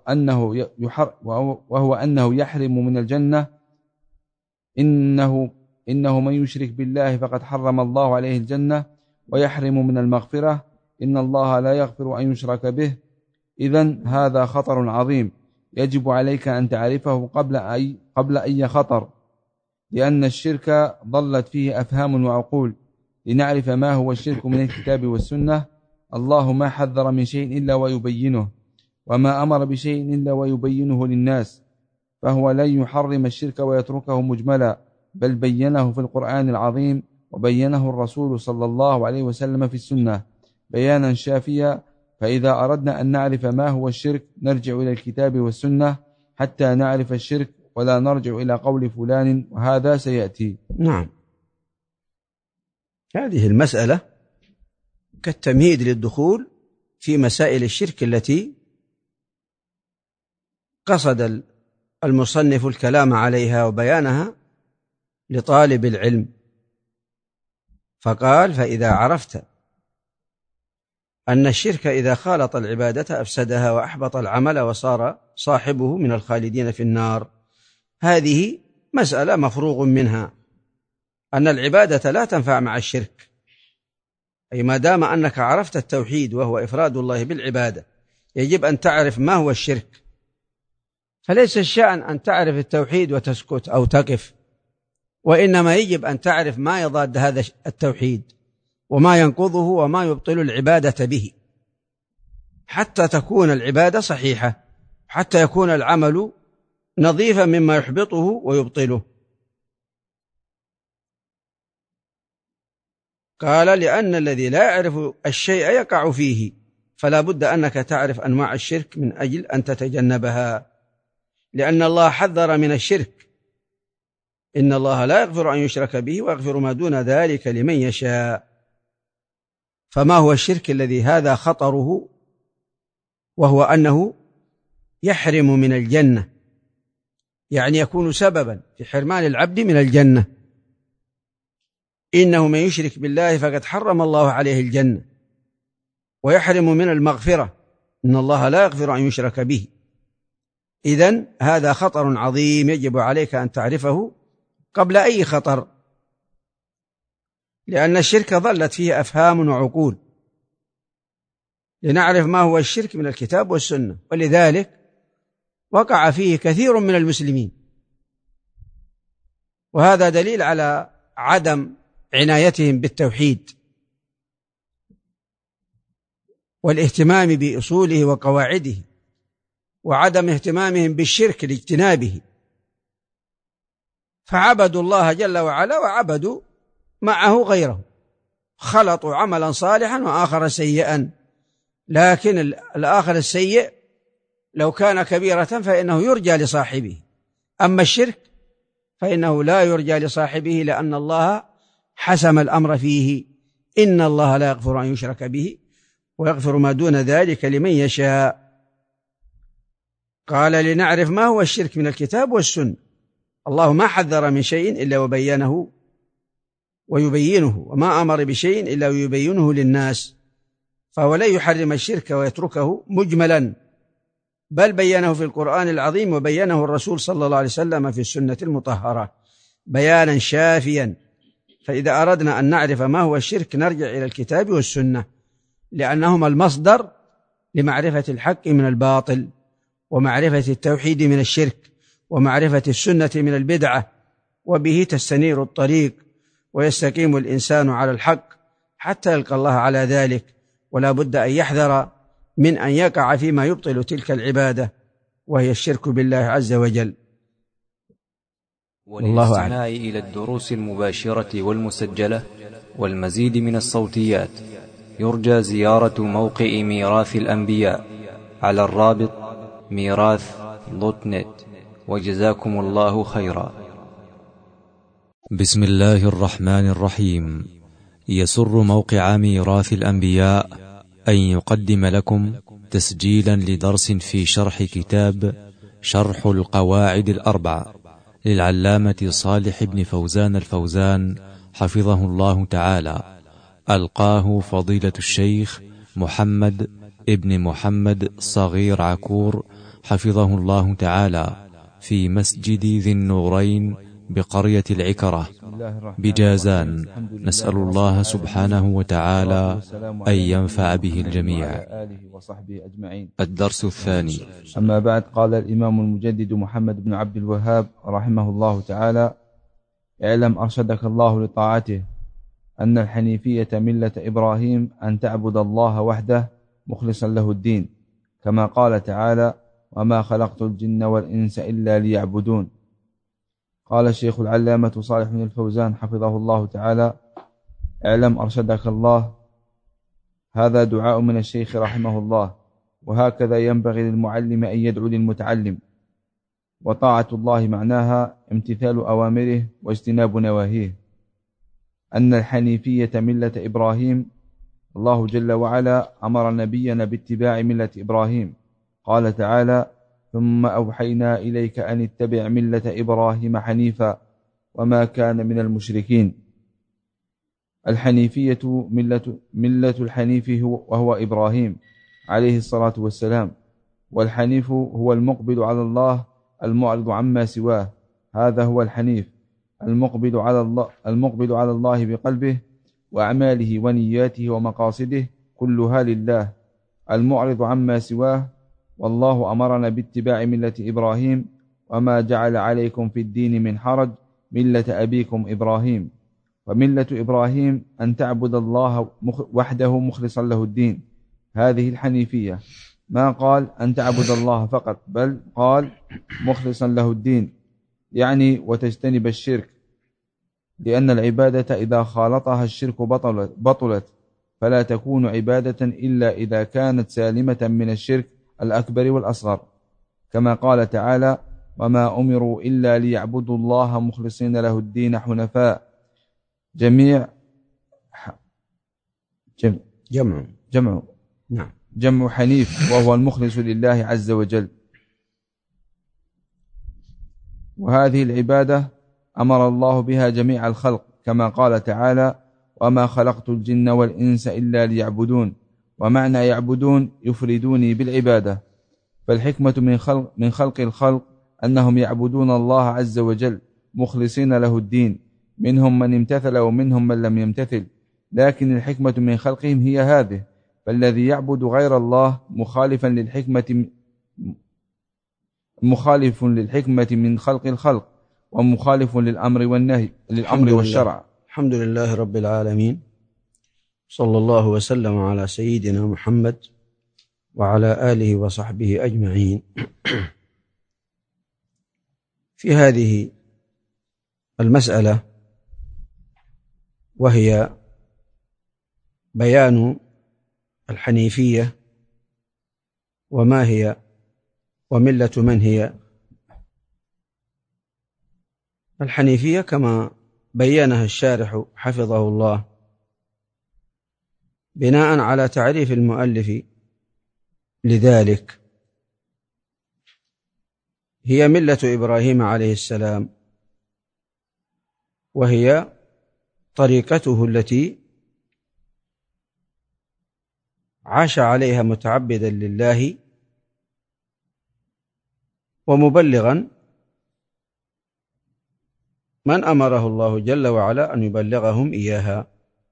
أنه يحرم من الجنة. إنه من يشرك بالله فقد حرم الله عليه الجنة ويحرم من المغفرة. إن الله لا يغفر أن يشرك به. إذن هذا خطر عظيم يجب عليك أن تعرفه قبل أي خطر، لأن الشرك ضلت فيه أفهام وعقول. لنعرف ما هو الشرك من الكتاب والسنة: الله ما حذر من شيء إلا ويبينه، وما أمر بشيء إلا ويبينه للناس، فهو لن يحرم الشرك ويتركه مجملا، بل بينه في القرآن العظيم، وبينه الرسول صلى الله عليه وسلم في السنة بيانا شافيا. فإذا أردنا أن نعرف ما هو الشرك نرجع إلى الكتاب والسنة حتى نعرف الشرك، ولا نرجع إلى قول فلان، وهذا سيأتي. نعم. هذه المسألة كالتمهيد للدخول في مسائل الشرك التي قصد المصنف الكلام عليها وبيانها لطالب العلم، فقال: فإذا عرفت أن الشرك إذا خالط العبادة أفسدها وأحبط العمل وصار صاحبه من الخالدين في النار. هذه مسألة مفروغ منها، أن العبادة لا تنفع مع الشرك، أي ما دام أنك عرفت التوحيد وهو إفراد الله بالعبادة يجب أن تعرف ما هو الشرك. فليس الشأن أن تعرف التوحيد وتسكت أو تقف، وإنما يجب أن تعرف ما يضاد هذا التوحيد وما ينقضه وما يبطل العبادة به، حتى تكون العبادة صحيحة، حتى يكون العمل نظيفا مما يحبطه ويبطله. قال: لأن الذي لا يعرف الشيء يقع فيه، فلا بد أنك تعرف أنواع الشرك من أجل أن تتجنبها، لأن الله حذر من الشرك إن الله لا يغفر أن يشرك به ويغفر ما دون ذلك لمن يشاء. فما هو الشرك الذي هذا خطره؟ وهو أنه يحرم من الجنة، يعني يكون سببا في حرمان العبد من الجنة. إنه من يشرك بالله فقد حرم الله عليه الجنة ويحرم من المغفرة، إن الله لا يغفر أن يشرك به. إذن هذا خطر عظيم يجب عليك أن تعرفه قبل أي خطر، لأن الشرك ظلت فيه أفهام وعقول. لنعرف ما هو الشرك من الكتاب والسنة، ولذلك وقع فيه كثير من المسلمين، وهذا دليل على عدم عنايتهم بالتوحيد والاهتمام بأصوله وقواعده، وعدم اهتمامهم بالشرك لاجتنابه، فعبدوا الله جل وعلا وعبدوا معه غيره، خلطوا عملا صالحا وآخر سيئا. لكن الآخر السيء لو كان كبيرة فإنه يرجى لصاحبه، أما الشرك فإنه لا يرجى لصاحبه، لأن الله حسم الأمر فيه. إن الله لا يغفر أن يشرك به ويغفر ما دون ذلك لمن يشاء. قال لنعرف ما هو الشرك من الكتاب والسنة. الله ما حذر من شيء إلا وبينه ويبينه، وما أمر بشيء إلا ويبينه للناس، فهو لا يحرم الشرك ويتركه مجملا، بل بينه في القرآن العظيم، وبينه الرسول صلى الله عليه وسلم في السنة المطهرة بيانا شافيا. فإذا أردنا أن نعرف ما هو الشرك نرجع إلى الكتاب والسنة، لأنهما المصدر لمعرفة الحق من الباطل، ومعرفة التوحيد من الشرك، ومعرفة السنة من البدعة، وبه تستنير الطريق ويستقيم الإنسان على الحق حتى يلقى الله على ذلك. ولا بد أن يحذر من أن يقع فيما يبطل تلك العبادة، وهي الشرك بالله عز وجل. وللاستماع إلى الدروس المباشرة والمسجلة والمزيد من الصوتيات يرجى زيارة موقع ميراث الأنبياء على الرابط ميراث.net. وجزاكم الله خيرا. بسم الله الرحمن الرحيم. يسر موقع ميراث الأنبياء أن يقدم لكم تسجيلا لدرس في شرح كتاب شرح القواعد الأربع للعلامة صالح بن فوزان الفوزان حفظه الله تعالى، ألقاه فضيلة الشيخ محمد ابن محمد صغير عكور حفظه الله تعالى في مسجد ذي النورين بقرية العكرة بجازان. نسأل الله سبحانه وتعالى أن ينفع به الجميع. الدرس الثاني. أما بعد، قال الإمام المجدد محمد بن عبد الوهاب رحمه الله تعالى: اعلم أرشدك الله لطاعته أن الحنيفية ملة إبراهيم أن تعبد الله وحده مخلصا له الدين، كما قال تعالى: وما خلقت الجن والإنس إلا ليعبدون. قال الشيخ العلامة صالح بن الفوزان حفظه الله تعالى: اعلم أرشدك الله. هذا دعاء من الشيخ رحمه الله، وهكذا ينبغي للمعلم أن يدعو للمتعلم. وطاعة الله معناها امتثال أوامره واجتناب نواهيه. أن الحنيفية ملة إبراهيم، الله جل وعلا أمر نبينا باتباع ملة إبراهيم. قال تعالى: ثم أوحينا إليك أن اتبع ملة إبراهيم حنيفا وما كان من المشركين. الحنيفية ملة الحنيف وهو إبراهيم عليه الصلاة والسلام. والحنيف هو المقبل على الله المعرض عما سواه، هذا هو الحنيف، المقبل على الله بقلبه وأعماله ونياته ومقاصده كلها لله، المعرض عما سواه. والله أمرنا باتباع ملة إبراهيم: وما جعل عليكم في الدين من حرج ملة أبيكم إبراهيم. وملة إبراهيم أن تعبد الله وحده مخلصا له الدين، هذه الحنيفية. ما قال أن تعبد الله فقط، بل قال مخلصا له الدين، يعني وتجتنب الشرك، لأن العبادة إذا خالطها الشرك بطلت، فلا تكون عبادة إلا إذا كانت سالمة من الشرك الأكبر والأصغر، كما قال تعالى: وما أمروا إلا ليعبدوا الله مخلصين له الدين حنفاء. جمع نعم. جمع حنيف، وهو المخلص لله عز وجل. وهذه العبادة أمر الله بها جميع الخلق، كما قال تعالى: وما خلقت الجن والإنس إلا ليعبدون. ومعنى يعبدون يفردوني بالعبادة. فالحكمة من خلق الخلق أنهم يعبدون الله عز وجل مخلصين له الدين، منهم من امتثل ومنهم من لم يمتثل، لكن الحكمة من خلقهم هي هذه. فالذي يعبد غير الله مخالف للحكمة من خلق الخلق، ومخالف للأمر والنهي، للأمر والشرع. الحمد لله رب العالمين، صلى الله وسلم على سيدنا محمد وعلى آله وصحبه أجمعين. في هذه المسألة، وهي بيان الحنيفية وما هي وملة من هي. الحنيفية كما بينها الشارح حفظه الله بناء على تعريف المؤلف لذلك، هي ملة إبراهيم عليه السلام، وهي طريقته التي عاش عليها متعبدا لله ومبلغا من أمره الله جل وعلا أن يبلغهم إياها،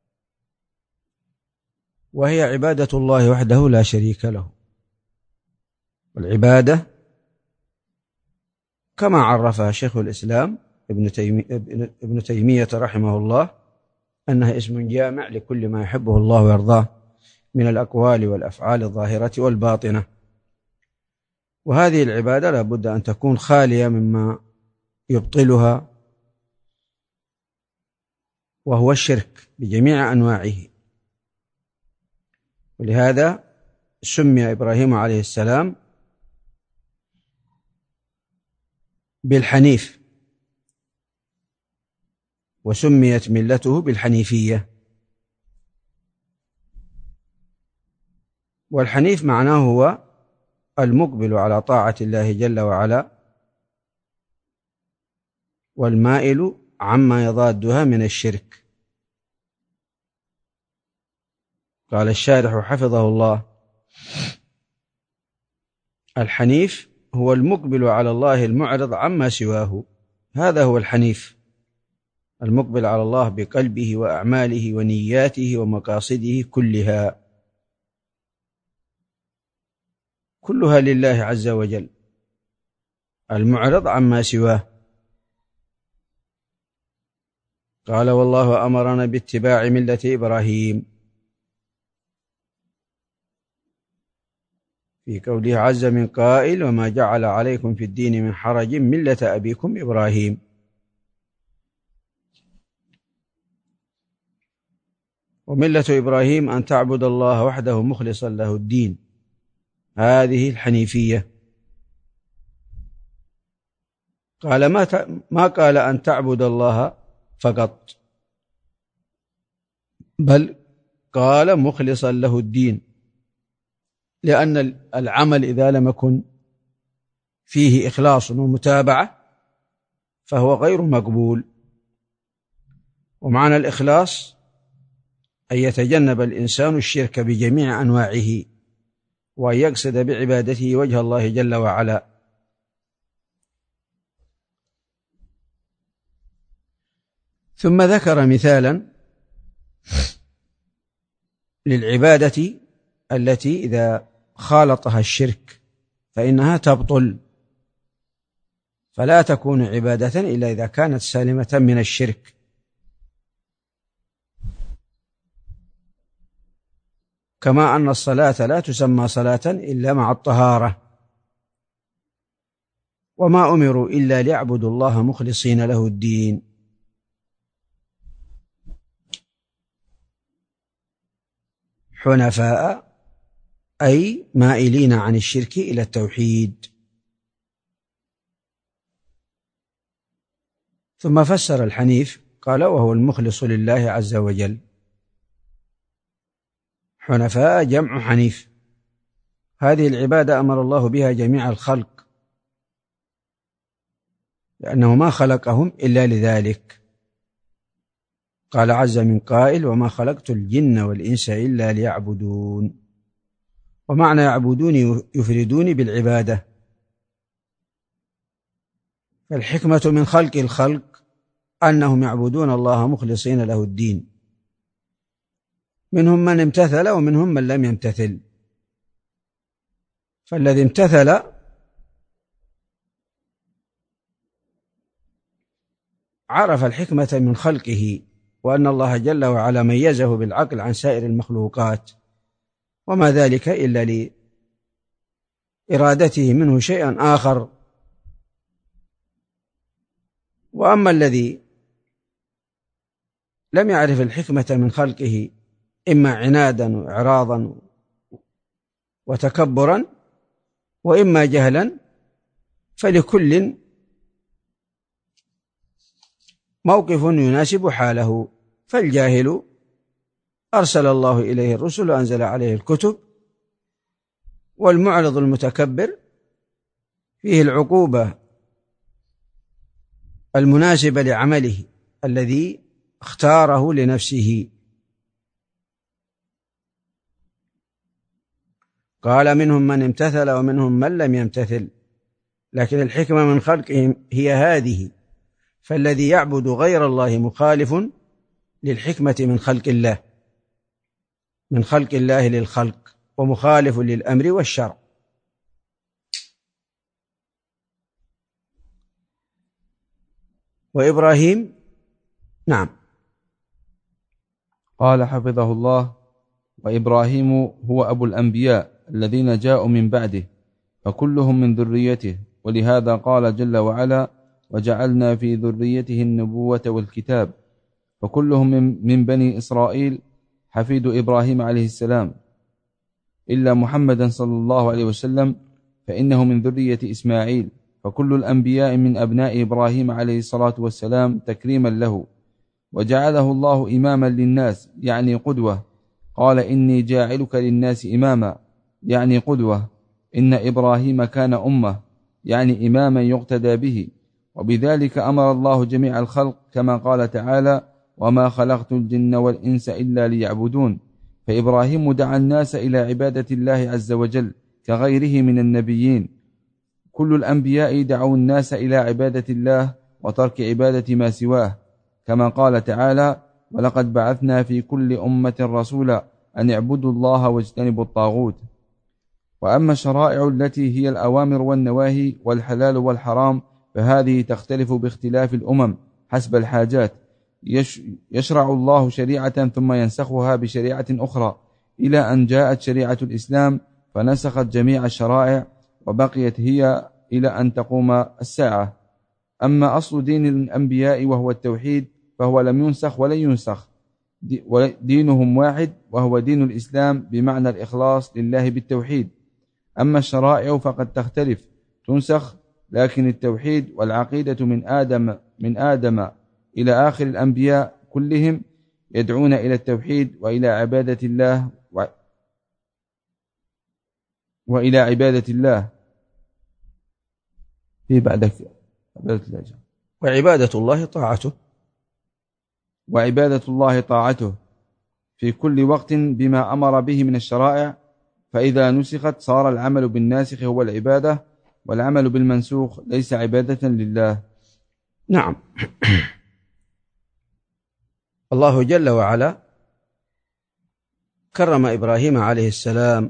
وهي عبادة الله وحده لا شريك له. والعبادة كما عرفها شيخ الإسلام ابن تيمية رحمه الله أنها اسم جامع لكل ما يحبه الله ويرضاه من الأقوال والأفعال الظاهرة والباطنة. وهذه العبادة لا بد أن تكون خالية مما يبطلها، وهو الشرك بجميع أنواعه. ولهذا سمي إبراهيم عليه السلام بالحنيف، وسميت ملته بالحنيفية. والحنيف معناه هو المقبل على طاعة الله جل وعلا، والمائل عما يضادها من الشرك. قال الشارح حفظه الله: الحنيف هو المقبل على الله المعرض عما سواه. هذا هو الحنيف، المقبل على الله بقلبه وأعماله ونياته ومقاصده كلها لله عز وجل، المعرض عما سواه. قال: والله أمرنا باتباع ملة إبراهيم، في قوله عز من قائل: وما جعل عليكم في الدين من حرج ملة أبيكم إبراهيم. وملة إبراهيم أن تعبد الله وحده مخلصا له الدين، هذه الحنيفية. قال ما قال أن تعبد الله فقط، بل قال مخلصا له الدين، لأن العمل إذا لم يكن فيه إخلاص ومتابعة فهو غير مقبول. ومعنى الإخلاص أن يتجنب الإنسان الشرك بجميع أنواعه، وأن يقصد بعبادته وجه الله جل وعلا. ثم ذكر مثالا للعبادة التي إذا خالطها الشرك فإنها تبطل، فلا تكون عبادة إلا إذا كانت سالمة من الشرك. كما أن الصلاة لا تسمى صلاة إلا مع الطهارة. وما أمروا إلا ليعبدوا الله مخلصين له الدين. حنفاء أي مائلين عن الشرك إلى التوحيد. ثم فسر الحنيف قال: وهو المخلص لله عز وجل. حنفاء جمع حنيف. هذه العبادة أمر الله بها جميع الخلق، لأنه ما خلقهم إلا لذلك. قال عز من قائل: وما خلقت الجن والإنس إلا ليعبدون. ومعنى يعبدون يفردون بالعبادة. فالحكمة من خلق الخلق أنهم يعبدون الله مخلصين له الدين، منهم من امتثل ومنهم من لم يمتثل. فالذي امتثل عرف الحكمة من خلقه، وأن الله جل وعلا ميزه بالعقل عن سائر المخلوقات، وما ذلك إلا لإرادته منه شيئا آخر. وأما الذي لم يعرف الحكمة من خلقه، إما عنادا وإعراضا وتكبرا، وإما جهلا، فلكل موقف يناسب حاله. فالجاهل أرسل الله إليه الرسل وأنزل عليه الكتب، والمعرض المتكبر فيه العقوبة المناسبة لعمله الذي اختاره لنفسه. قال: منهم من امتثل ومنهم من لم يمتثل. لكن الحكمة من خلقهم هي هذه. فالذي يعبد غير الله مخالف للحكمة من خلق الله، من خلق الله للخلق، ومخالف للأمر والشرع. وإبراهيم نعم. قال حفظه الله: وإبراهيم هو أبو الأنبياء الذين جاءوا من بعده، فكلهم من ذريته، ولهذا قال جل وعلا: وجعلنا في ذريته النبوة والكتاب. فكلهم من بني إسرائيل حفيد إبراهيم عليه السلام، إلا محمدا صلى الله عليه وسلم فإنه من ذرية إسماعيل. فكل الأنبياء من أبناء إبراهيم عليه الصلاة والسلام تكريما له، وجعله الله إماما للناس، يعني قدوة. قال: إني جاعلك للناس إماما، يعني قدوة. إن إبراهيم كان أمة، يعني إماما يقتدى به. وبذلك أمر الله جميع الخلق، كما قال تعالى: وما خلقت الجن والإنس إلا ليعبدون. فإبراهيم دعا الناس إلى عبادة الله عز وجل كغيره من النبيين. كل الأنبياء دعوا الناس إلى عبادة الله وترك عبادة ما سواه، كما قال تعالى: ولقد بعثنا في كل أمة رسولا أن اعبدوا الله واجتنبوا الطاغوت. وأما الشرائع التي هي الأوامر والنواهي والحلال والحرام، فهذه تختلف باختلاف الأمم حسب الحاجات. يشرع الله شريعة ثم ينسخها بشريعة أخرى، إلى أن جاءت شريعة الإسلام فنسخت جميع الشرائع، وبقيت هي إلى أن تقوم الساعة. أما أصل دين الأنبياء وهو التوحيد فهو لم ينسخ ولن ينسخ، دينهم واحد، وهو دين الإسلام بمعنى الإخلاص لله بالتوحيد. أما الشرائع فقد تختلف تنسخ، لكن التوحيد والعقيدة من آدم إلى آخر الأنبياء كلهم يدعون إلى التوحيد وإلى عبادة الله وإلى عبادة الله في بعدك عبادة الله، وعبادة الله طاعته، وعبادة الله طاعته في كل وقت بما أمر به من الشرائع. فإذا نسخت صار العمل بالناسخ هو العبادة، والعمل بالمنسوخ ليس عبادة لله. نعم. الله جل وعلا كرم إبراهيم عليه السلام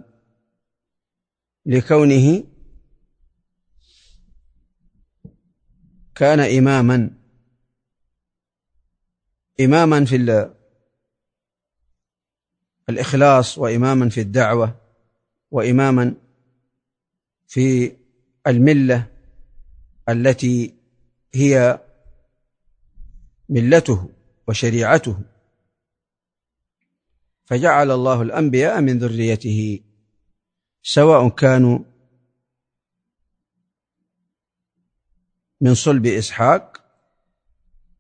لكونه كان إماما في الإخلاص، وإماما في الدعوة، وإماما في الملة التي هي ملته وشريعته. فجعل الله الأنبياء من ذريته، سواء كانوا من صلب إسحاق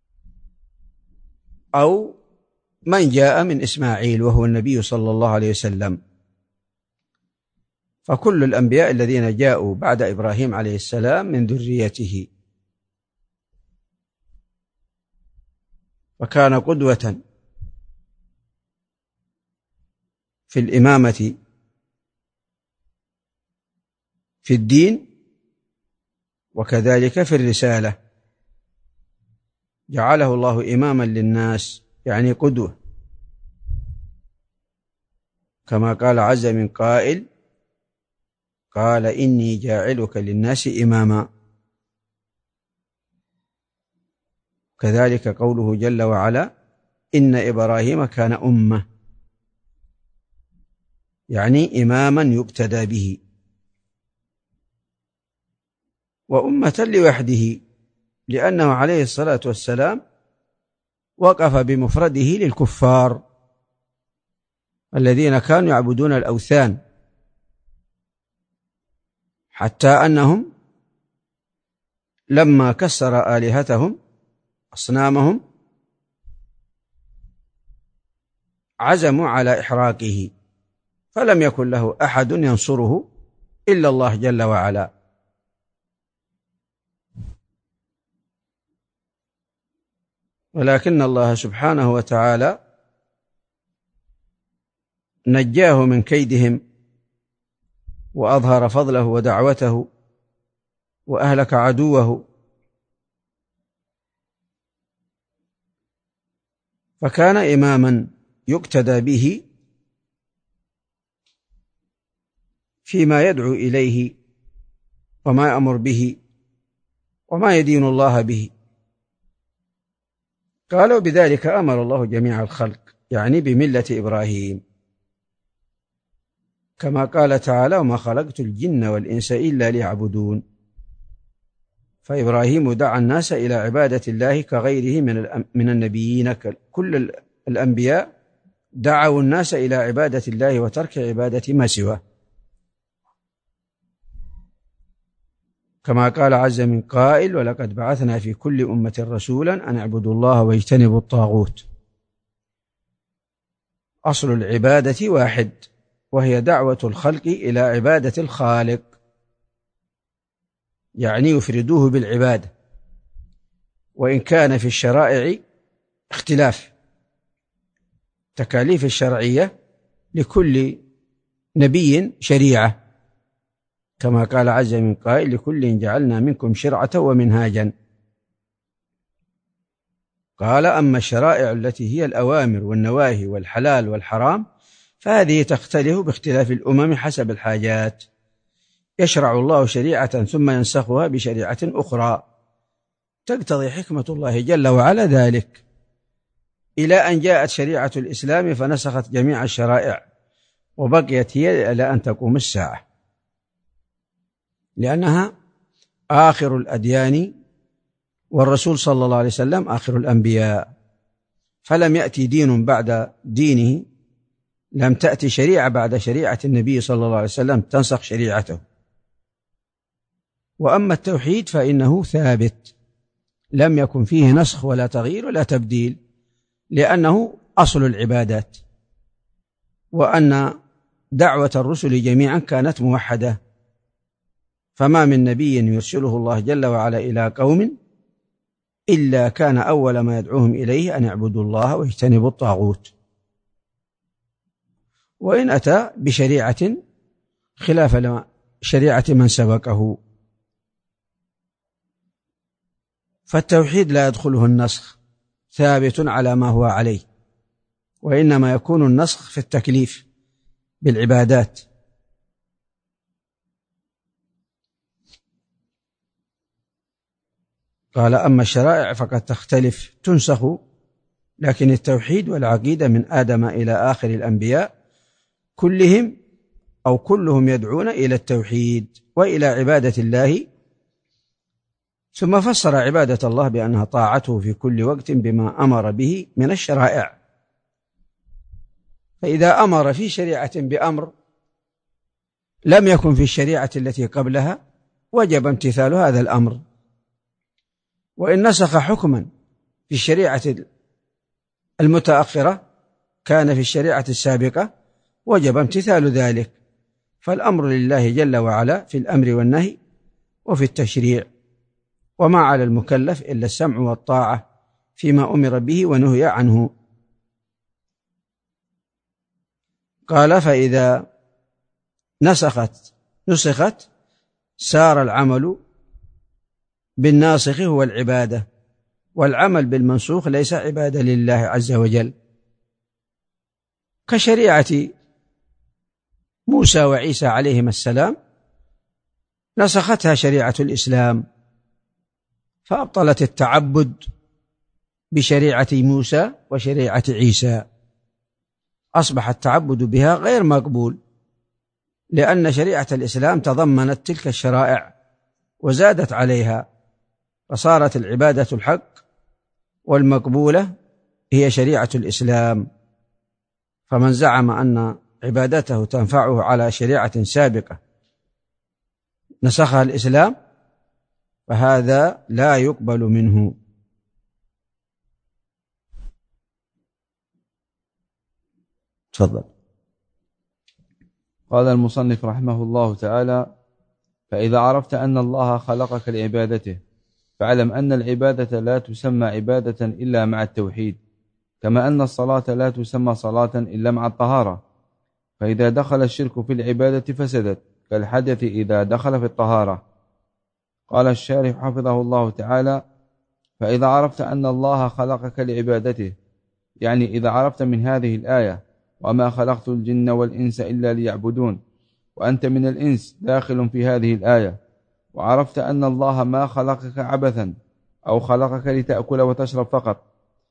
أو من جاء من إسماعيل وهو النبي صلى الله عليه وسلم. فكل الأنبياء الذين جاءوا بعد إبراهيم عليه السلام من ذريته، وكان قدوة في الإمامة في الدين وكذلك في الرسالة، جعله الله إماما للناس يعني قدوة، كما قال عز من قائل قال إني جاعلك للناس إماما. كذلك قوله جل وعلا إن إبراهيم كان أمة، يعني إماما يقتدى به، وأمة لوحده، لأنه عليه الصلاة والسلام وقف بمفرده للكفار الذين كانوا يعبدون الأوثان، حتى أنهم لما كسر آلهتهم أصنامهم عزموا على إحراقه، فلم يكن له أحد ينصره إلا الله جل وعلا. ولكن الله سبحانه وتعالى نجاه من كيدهم وأظهر فضله ودعوته وأهلك عدوه، فكان إماما يقتدى به فيما يدعو إليه وما يأمر به وما يدين الله به. قالوا بذلك أمر الله جميع الخلق، يعني بملة إبراهيم، كما قال تعالى وما خلقت الجن والإنس إلا ليعبدون. فإبراهيم دعا الناس إلى عبادة الله كغيره من النبيين، كل الأنبياء دعوا الناس إلى عبادة الله وترك عبادة ما سواه، كما قال عز من قائل ولقد بعثنا في كل أمة رسولا أن اعبدوا الله واجتنبوا الطاغوت. أصل العبادة واحد، وهي دعوة الخلق إلى عبادة الخالق، يعني يفردوه بالعبادة، وإن كان في الشرائع اختلاف، تكاليف الشرعية لكل نبي شريعة، كما قال عز من قائل لكل جعلنا منكم شرعة ومنهاجا. قال أما الشرائع التي هي الأوامر والنواهي والحلال والحرام فهذه تختلف باختلاف الأمم حسب الحاجات، يشرع الله شريعة ثم ينسخها بشريعة أخرى، تقتضي حكمة الله جل وعلا ذلك، إلى أن جاءت شريعة الإسلام فنسخت جميع الشرائع وبقيت هي إلى أن تقوم الساعة، لأنها آخر الأديان، والرسول صلى الله عليه وسلم آخر الأنبياء، فلم يأتي دين بعد دينه، لم تأتي شريعة بعد شريعة النبي صلى الله عليه وسلم تنسخ شريعته. وأما التوحيد فإنه ثابت، لم يكن فيه نسخ ولا تغيير ولا تبديل، لأنه أصل العبادات، وأن دعوة الرسل جميعا كانت موحدة، فما من نبي يرسله الله جل وعلا إلى قوم إلا كان أول ما يدعوهم إليه أن يعبدوا الله ويجتنبوا الطاغوت، وإن أتى بشريعة خلاف شريعة من سبقه. فالتوحيد لا يدخله النسخ، ثابت على ما هو عليه، وإنما يكون النسخ في التكليف بالعبادات. قال أما الشرائع فقد تختلف تنسخ، لكن التوحيد والعقيدة من آدم إلى آخر الأنبياء كلهم أو كلهم يدعون إلى التوحيد وإلى عبادة الله. ثم فسر عبادة الله بأنها طاعته في كل وقت بما أمر به من الشرائع، فإذا أمر في شريعة بأمر لم يكن في الشريعة التي قبلها وجب امتثال هذا الأمر، وإن نسخ حكما في الشريعة المتأخرة كان في الشريعة السابقة وجب امتثال ذلك. فالأمر لله جل وعلا في الأمر والنهي وفي التشريع، وما على المكلف إلا السمع والطاعة فيما أمر به ونهي عنه. قال: فإذا نسخت سار العمل بالناسخ هو العبادة، والعمل بالمنسوخ ليس عبادة لله عز وجل، كشريعة موسى وعيسى عليهما السلام نسختها شريعة الإسلام، فأبطلت التعبد بشريعة موسى وشريعة عيسى، أصبح التعبد بها غير مقبول، لأن شريعة الإسلام تضمنت تلك الشرائع وزادت عليها، فصارت العبادة الحق والمقبولة هي شريعة الإسلام. فمن زعم أن عبادته تنفعه على شريعة سابقة نسخها الإسلام فهذا لا يقبل منه. تفضل. قال المصنف رحمه الله تعالى: فإذا عرفت أن الله خلقك لعبادته فاعلم أن العبادة لا تسمى عبادة إلا مع التوحيد، كما أن الصلاة لا تسمى صلاة إلا مع الطهارة، فإذا دخل الشرك في العبادة فسدت، كالحدث إذا دخل في الطهارة. قال الشارح حفظه الله تعالى: فإذا عرفت أن الله خلقك لعبادته، يعني إذا عرفت من هذه الآية: وما خلقت الجن والإنس إلا ليعبدون، وأنت من الإنس داخل في هذه الآية، وعرفت أن الله ما خلقك عبثا أو خلقك لتأكل وتشرب فقط،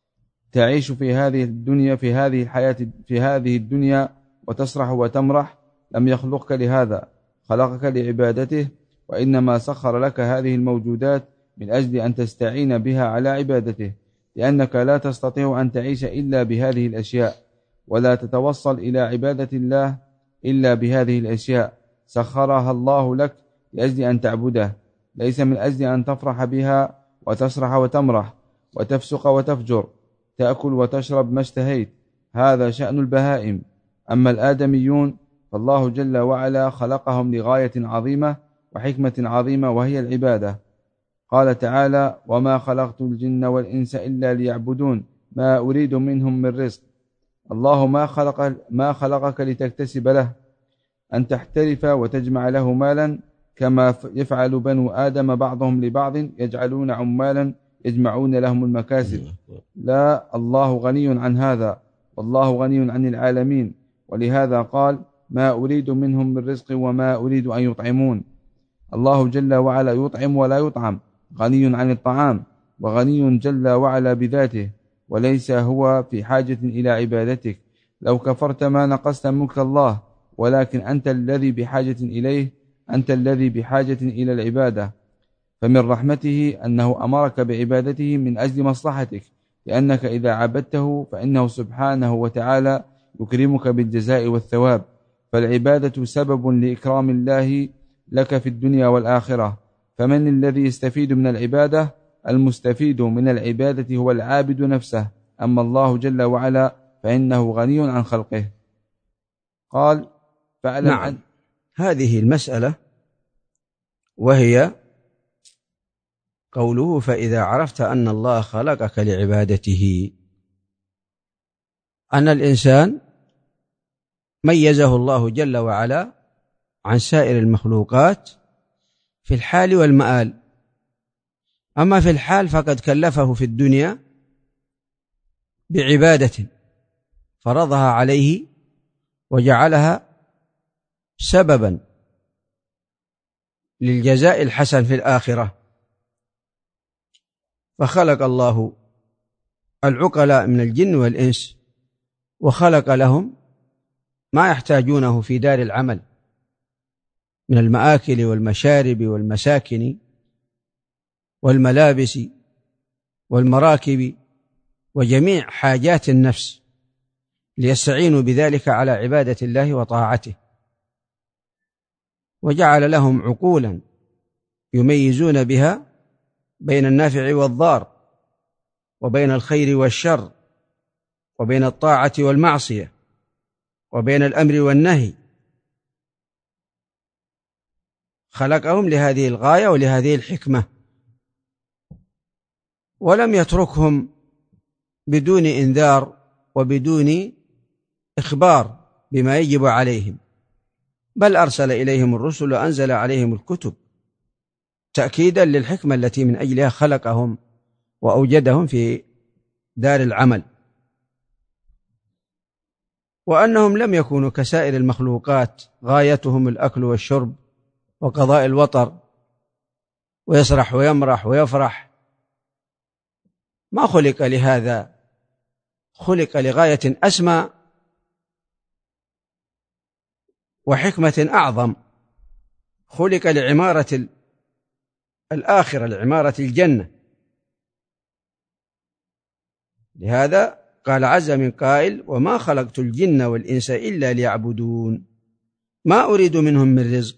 تعيش في هذه الدنيا في هذه الحياة في هذه الدنيا وتسرح وتمرح، لم يخلقك لهذا، خلقك لعبادته، وإنما سخر لك هذه الموجودات من أجل أن تستعين بها على عبادته، لأنك لا تستطيع أن تعيش إلا بهذه الأشياء، ولا تتوصل إلى عبادة الله إلا بهذه الأشياء، سخرها الله لك لأجل أن تعبده، ليس من أجل أن تفرح بها وتسرح وتمرح وتفسق وتفجر، تأكل وتشرب ما اشتهيت، هذا شأن البهائم. أما الآدميون فالله جل وعلا خلقهم لغاية عظيمة وحكمة عظيمة، وهي العبادة. قال تعالى: وما خلقت الجن والإنس إلا ليعبدون ما أريد منهم من رزق. الله ما خلقك لتكتسب له، أن تحترف وتجمع له مالا كما يفعل بنو آدم بعضهم لبعض، يجعلون عمالا يجمعون لهم المكاسب. لا، الله غني عن هذا، والله غني عن العالمين، ولهذا قال: ما أريد منهم من رزق وما أريد أن يطعمون. الله جل وعلا يطعم ولا يطعم، غني عن الطعام، وغني جل وعلا بذاته، وليس هو في حاجة إلى عبادتك. لو كفرت ما نقصت ملك الله، ولكن أنت الذي بحاجة إليه، أنت الذي بحاجة إلى العبادة. فمن رحمته أنه أمرك بعبادته من أجل مصلحتك، لأنك إذا عبدته فإنه سبحانه وتعالى يكرمك بالجزاء والثواب، فالعبادة سبب لإكرام الله لك في الدنيا والآخرة. فمن الذي يستفيد من العبادة؟ المستفيد من العبادة هو العابد نفسه، أما الله جل وعلا فإنه غني عن خلقه. قال: فاعلم نعم، هذه المسألة وهي قوله: فإذا عرفت أن الله خلقك لعبادته، أن الإنسان ميزه الله جل وعلا عن سائر المخلوقات في الحال والمآل. أما في الحال فقد كلفه في الدنيا بعبادة فرضها عليه وجعلها سببا للجزاء الحسن في الآخرة، فخلق الله العقلاء من الجن والإنس، وخلق لهم ما يحتاجونه في دار العمل من المآكل والمشارب والمساكن والملابس والمراكب وجميع حاجات النفس، ليستعينوا بذلك على عبادة الله وطاعته، وجعل لهم عقولا يميزون بها بين النافع والضار وبين الخير والشر وبين الطاعة والمعصية وبين الأمر والنهي. خلقهم لهذه الغاية ولهذه الحكمة، ولم يتركهم بدون إنذار وبدون إخبار بما يجب عليهم، بل أرسل إليهم الرسل وأنزل عليهم الكتب تأكيدا للحكمة التي من أجلها خلقهم وأوجدهم في دار العمل، وأنهم لم يكونوا كسائر المخلوقات غايتهم الأكل والشرب وقضاء الوطر ويسرح ويمرح ويفرح. ما خلق لهذا، خلق لغاية أسمى وحكمة أعظم، خلق لعمارة الآخرة، لعمارة الجنة. لهذا قال عز من قائل: وما خلقت الجن والإنس إلا ليعبدون ما أريد منهم من رزق.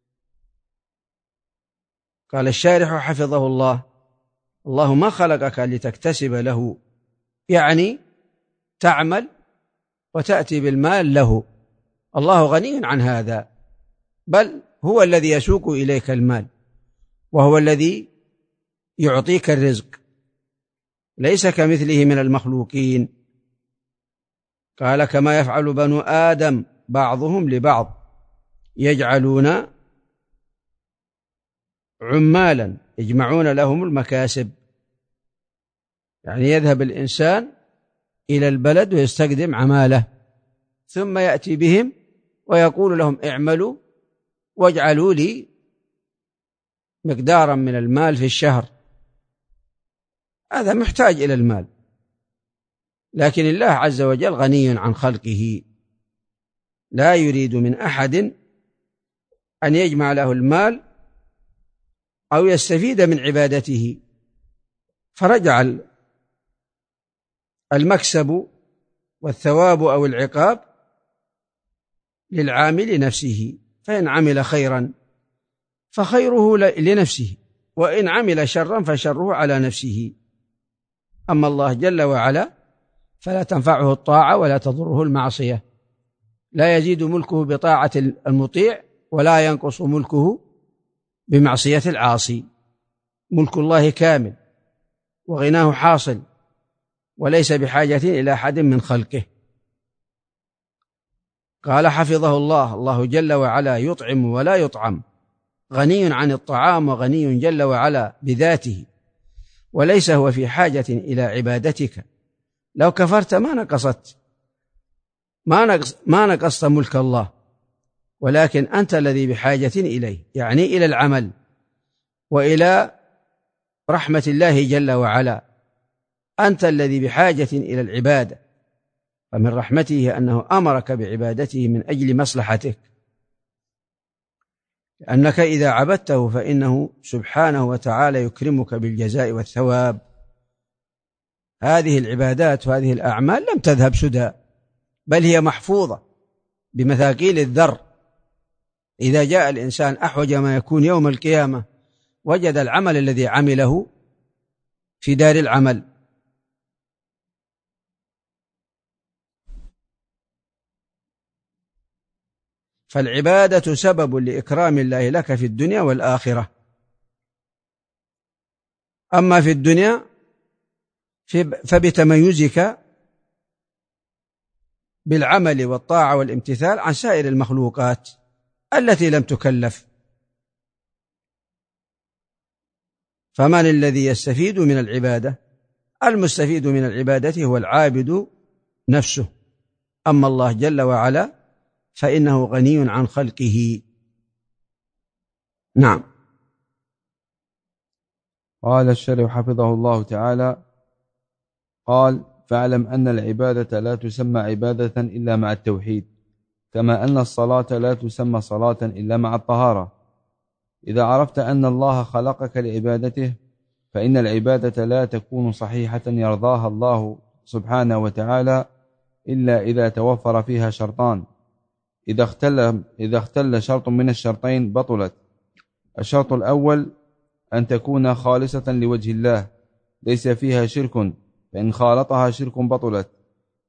قال الشارح حفظه الله: الله ما خلقك لتكتسب له، يعني تعمل وتأتي بالمال له، الله غني عن هذا، بل هو الذي يسوق إليك المال وهو الذي يعطيك الرزق، ليس كمثله من المخلوقين. قال: كما يفعل بنو آدم بعضهم لبعض يجعلون عمالا يجمعون لهم المكاسب، يعني يذهب الإنسان إلى البلد ويستخدم عماله، ثم يأتي بهم ويقول لهم: اعملوا واجعلوا لي مقدارا من المال في الشهر. هذا محتاج إلى المال، لكن الله عز وجل غني عن خلقه، لا يريد من أحد أن يجمع له المال أو يستفيد من عبادته، فرجع المكسب والثواب أو العقاب للعامل نفسه، فإن عمل خيرا فخيره لنفسه، وإن عمل شرا فشره على نفسه. أما الله جل وعلا فلا تنفعه الطاعة ولا تضره المعصية، لا يزيد ملكه بطاعة المطيع ولا ينقص ملكه بمعصية العاصي. ملك الله كامل وغناه حاصل، وليس بحاجة إلى أحد من خلقه. قال حفظه الله: الله جل وعلا يطعم ولا يطعم، غني عن الطعام وغني جل وعلا بذاته، وليس هو في حاجة إلى عبادتك. لو كفرت ما نقصت ملك الله، ولكن أنت الذي بحاجة إليه، يعني إلى العمل وإلى رحمة الله جل وعلا. أنت الذي بحاجة إلى العبادة، فمن رحمته أنه أمرك بعبادته من أجل مصلحتك، لأنك إذا عبدته فإنه سبحانه وتعالى يكرمك بالجزاء والثواب. هذه العبادات وهذه الأعمال لم تذهب سدى، بل هي محفوظة بمثاقيل الذر. إذا جاء الإنسان أحوج ما يكون يوم القيامة وجد العمل الذي عمله في دار العمل. فالعبادة سبب لإكرام الله لك في الدنيا والآخرة. أما في الدنيا فبتميزك بالعمل والطاعة والامتثال عن سائر المخلوقات التي لم تكلف. فمن الذي يستفيد من العبادة؟ المستفيد من العبادة هو العابد نفسه. أما الله جل وعلا فإنه غني عن خلقه. نعم. قال الشارح حفظه الله تعالى: قال: فاعلم أن العبادة لا تسمى عبادة إلا مع التوحيد، كما أن الصلاة لا تسمى صلاة إلا مع الطهارة. إذا عرفت أن الله خلقك لعبادته فإن العبادة لا تكون صحيحة يرضاها الله سبحانه وتعالى إلا إذا توفر فيها شرطان. إذا اختل شرط من الشرطين بطلت. الشرط الأول أن تكون خالصة لوجه الله ليس فيها شرك، فإن خالطها شرك بطلت،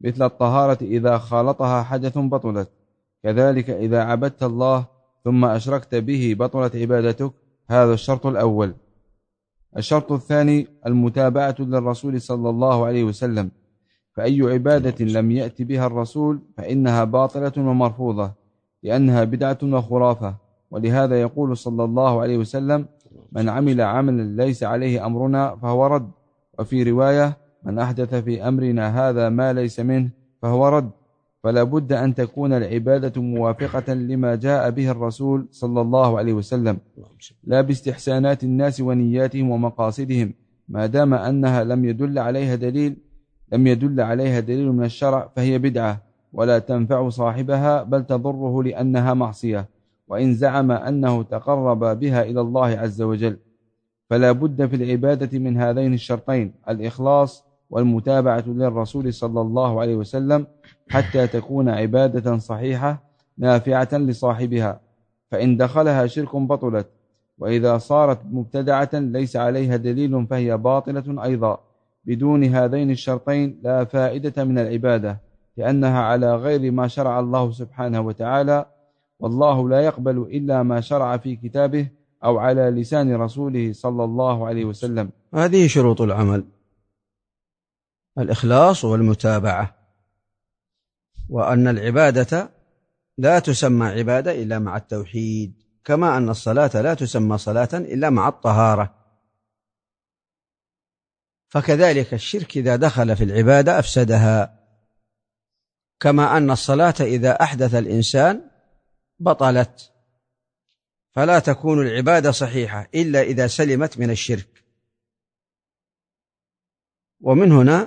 مثل الطهارة إذا خالطها حدث بطلت. كذلك إذا عبدت الله ثم أشركت به بطلت عبادتك. هذا الشرط الأول. الشرط الثاني المتابعة للرسول صلى الله عليه وسلم، فأي عبادة لم يأت بها الرسول فإنها باطلة ومرفوضة، لأنها بدعة وخرافة. ولهذا يقول صلى الله عليه وسلم: من عمل عملا ليس عليه أمرنا فهو رد. وفي رواية: من أحدث في أمرنا هذا ما ليس منه فهو رد. فلا بد أن تكون العبادة موافقة لما جاء به الرسول صلى الله عليه وسلم، لا باستحسانات الناس ونياتهم ومقاصدهم، ما دام أنها لم يدل عليها دليل من الشرع فهي بدعة ولا تنفع صاحبها، بل تضره لأنها معصية، وإن زعم أنه تقرب بها إلى الله عز وجل. فلا بد في العبادة من هذين الشرطين: الإخلاص والمتابعة للرسول صلى الله عليه وسلم، حتى تكون عبادة صحيحة نافعة لصاحبها. فإن دخلها شرك بطلت، وإذا صارت مبتدعة ليس عليها دليل فهي باطلة أيضا. بدون هذين الشرطين لا فائدة من العبادة، لأنها على غير ما شرع الله سبحانه وتعالى، والله لا يقبل إلا ما شرع في كتابه أو على لسان رسوله صلى الله عليه وسلم. هذه شروط العمل: الإخلاص والمتابعة، وأن العبادة لا تسمى عبادة إلا مع التوحيد، كما أن الصلاة لا تسمى صلاة إلا مع الطهارة. فكذلك الشرك إذا دخل في العبادة أفسدها، كما أن الصلاة إذا أحدث الإنسان بطلت. فلا تكون العبادة صحيحة إلا إذا سلمت من الشرك. ومن هنا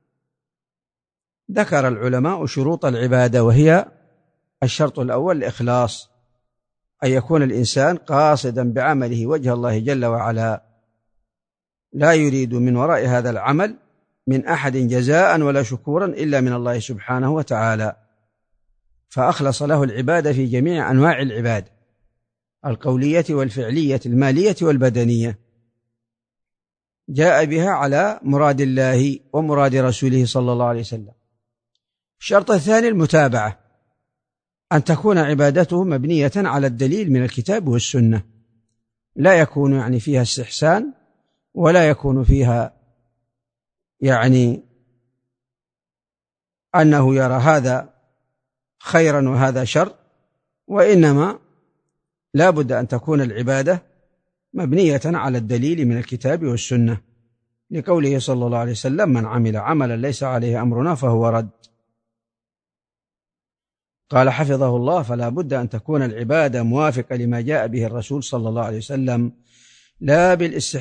ذكر العلماء شروط العبادة، وهي: الشرط الأول الإخلاص، أن يكون الإنسان قاصدا بعمله وجه الله جل وعلا، لا يريد من وراء هذا العمل من أحد جزاء ولا شكورا إلا من الله سبحانه وتعالى، فأخلص له العبادة في جميع أنواع العبادة: القولية والفعلية، المالية والبدنية، جاء بها على مراد الله ومراد رسوله صلى الله عليه وسلم. الشرط الثاني المتابعة، أن تكون عبادته مبنية على الدليل من الكتاب والسنة، لا يكون فيها استحسان، ولا يكون فيها أنه يرى هذا خيرا وهذا شر، وإنما لا بد أن تكون العبادة مبنية على الدليل من الكتاب والسنة، لقوله صلى الله عليه وسلم: من عمل عملا ليس عليه أمرنا فهو رد. قال حفظه الله: فلا بد أن تكون العبادة موافقة لما جاء به الرسول صلى الله عليه وسلم، لا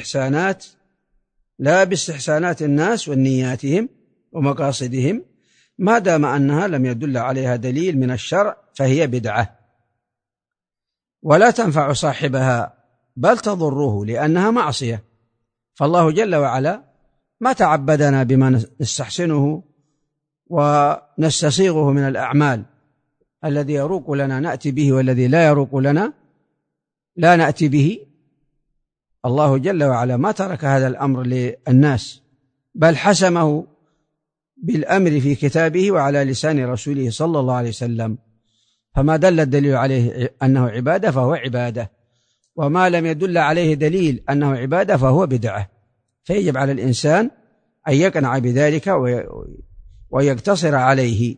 باستحسانات الناس ونياتهم ومقاصدهم، ما دام أنها لم يدل عليها دليل من الشرع فهي بدعة، ولا تنفع صاحبها بل تضره لأنها معصية. فالله جل وعلا ما تعبدنا بما نستحسنه ونستصيغه من الأعمال، الذي يروق لنا نأتي به، والذي لا يروق لنا لا نأتي به. الله جل وعلا ما ترك هذا الأمر للناس، بل حسمه بالأمر في كتابه وعلى لسان رسوله صلى الله عليه وسلم. فما دل الدليل عليه أنه عبادة فهو عبادة، وما لم يدل عليه دليل أنه عبادة فهو بدعة. فيجب على الإنسان أن يقنع بذلك ويقتصر عليه،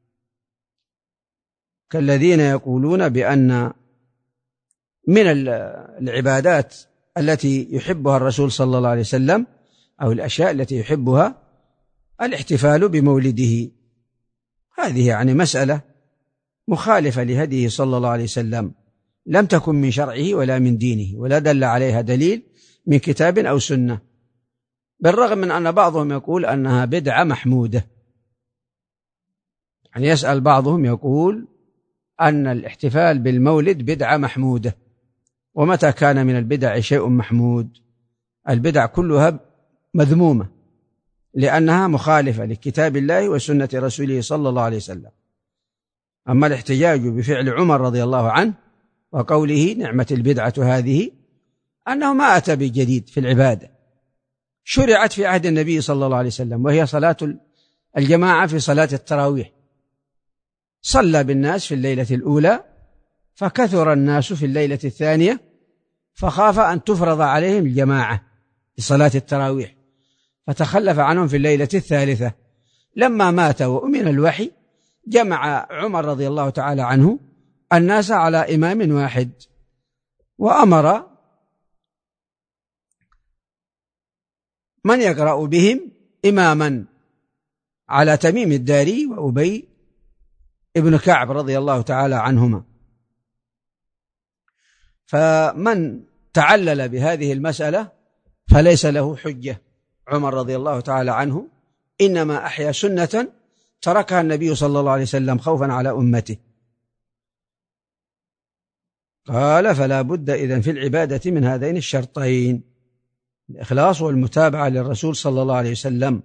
كالذين يقولون بأن من العبادات التي يحبها الرسول صلى الله عليه وسلم، أو الأشياء التي يحبها، الاحتفال بمولده. هذه مسألة مخالفة لهديه صلى الله عليه وسلم، لم تكن من شرعه ولا من دينه، ولا دل عليها دليل من كتاب أو سنة، بالرغم من أن بعضهم يقول أنها بدعة محمودة. يسأل بعضهم يقول أن الاحتفال بالمولد بدعة محمودة، ومتى كان من البدع شيء محمود؟ البدع كلها مذمومة، لأنها مخالفة لكتاب الله وسنة رسوله صلى الله عليه وسلم. أما الاحتجاج بفعل عمر رضي الله عنه وقوله: نعمة البدعة هذه، أنه ما أتى بجديد في العبادة، شرعت في عهد النبي صلى الله عليه وسلم، وهي صلاة الجماعة في صلاة التراويح، صلى بالناس في الليلة الأولى فكثر الناس في الليلة الثانية فخاف أن تفرض عليهم الجماعة في صلاة التراويح فتخلف عنهم في الليلة الثالثة. لما مات وأمن الوحي جمع عمر رضي الله تعالى عنه الناس على إمام واحد، وأمر من يقرأ بهم إماما على تميم الداري وأبي ابن كعب رضي الله تعالى عنهما. فمن تعلل بهذه المسألة فليس له حجة. عمر رضي الله تعالى عنه إنما أحيا سنة تركها النبي صلى الله عليه وسلم خوفا على أمته. قال: فلا بد إذن في العبادة من هذين الشرطين، الإخلاص والمتابعة للرسول صلى الله عليه وسلم،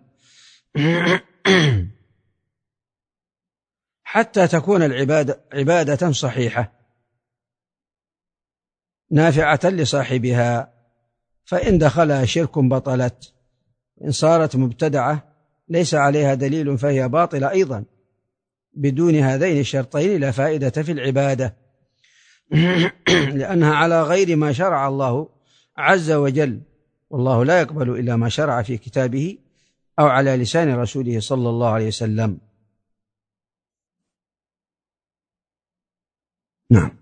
حتى تكون العبادة عبادة صحيحة نافعة لصاحبها. فإن دخلها شرك بطلت، إن صارت مبتدعة ليس عليها دليل فهي باطلة أيضا. بدون هذين الشرطين لا فائدة في العبادة، لأنها على غير ما شرع الله عز وجل، والله لا يقبل إلا ما شرع في كتابه أو على لسان رسوله صلى الله عليه وسلم. نعم.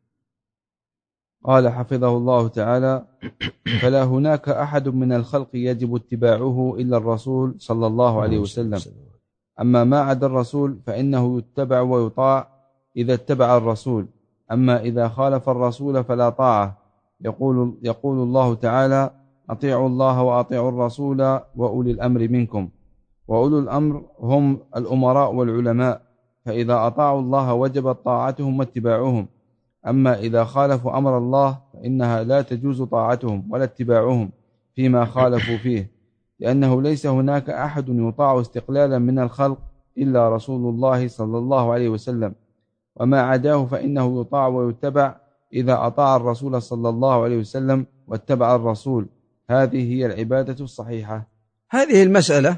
قال حفظه الله تعالى: فلا هناك أحد من الخلق يجب اتباعه إلا الرسول صلى الله عليه وسلم. أما ما عدا الرسول فإنه يتبع ويطاع إذا اتبع الرسول، أما إذا خالف الرسول فلا طاعة. يقول الله تعالى: أطيعوا الله وأطيعوا الرسول وأولي الأمر منكم. وأولو الأمر هم الأمراء والعلماء، فإذا أطاعوا الله وجبت طاعتهم واتباعهم. أما إذا خالفوا أمر الله فإنها لا تجوز طاعتهم ولا اتباعهم فيما خالفوا فيه، لأنه ليس هناك أحد يطاع استقلالا من الخلق إلا رسول الله صلى الله عليه وسلم، وما عداه فإنه يطاع ويتبع إذا أطاع الرسول صلى الله عليه وسلم واتبع الرسول. هذه هي العبادة الصحيحة. هذه المسألة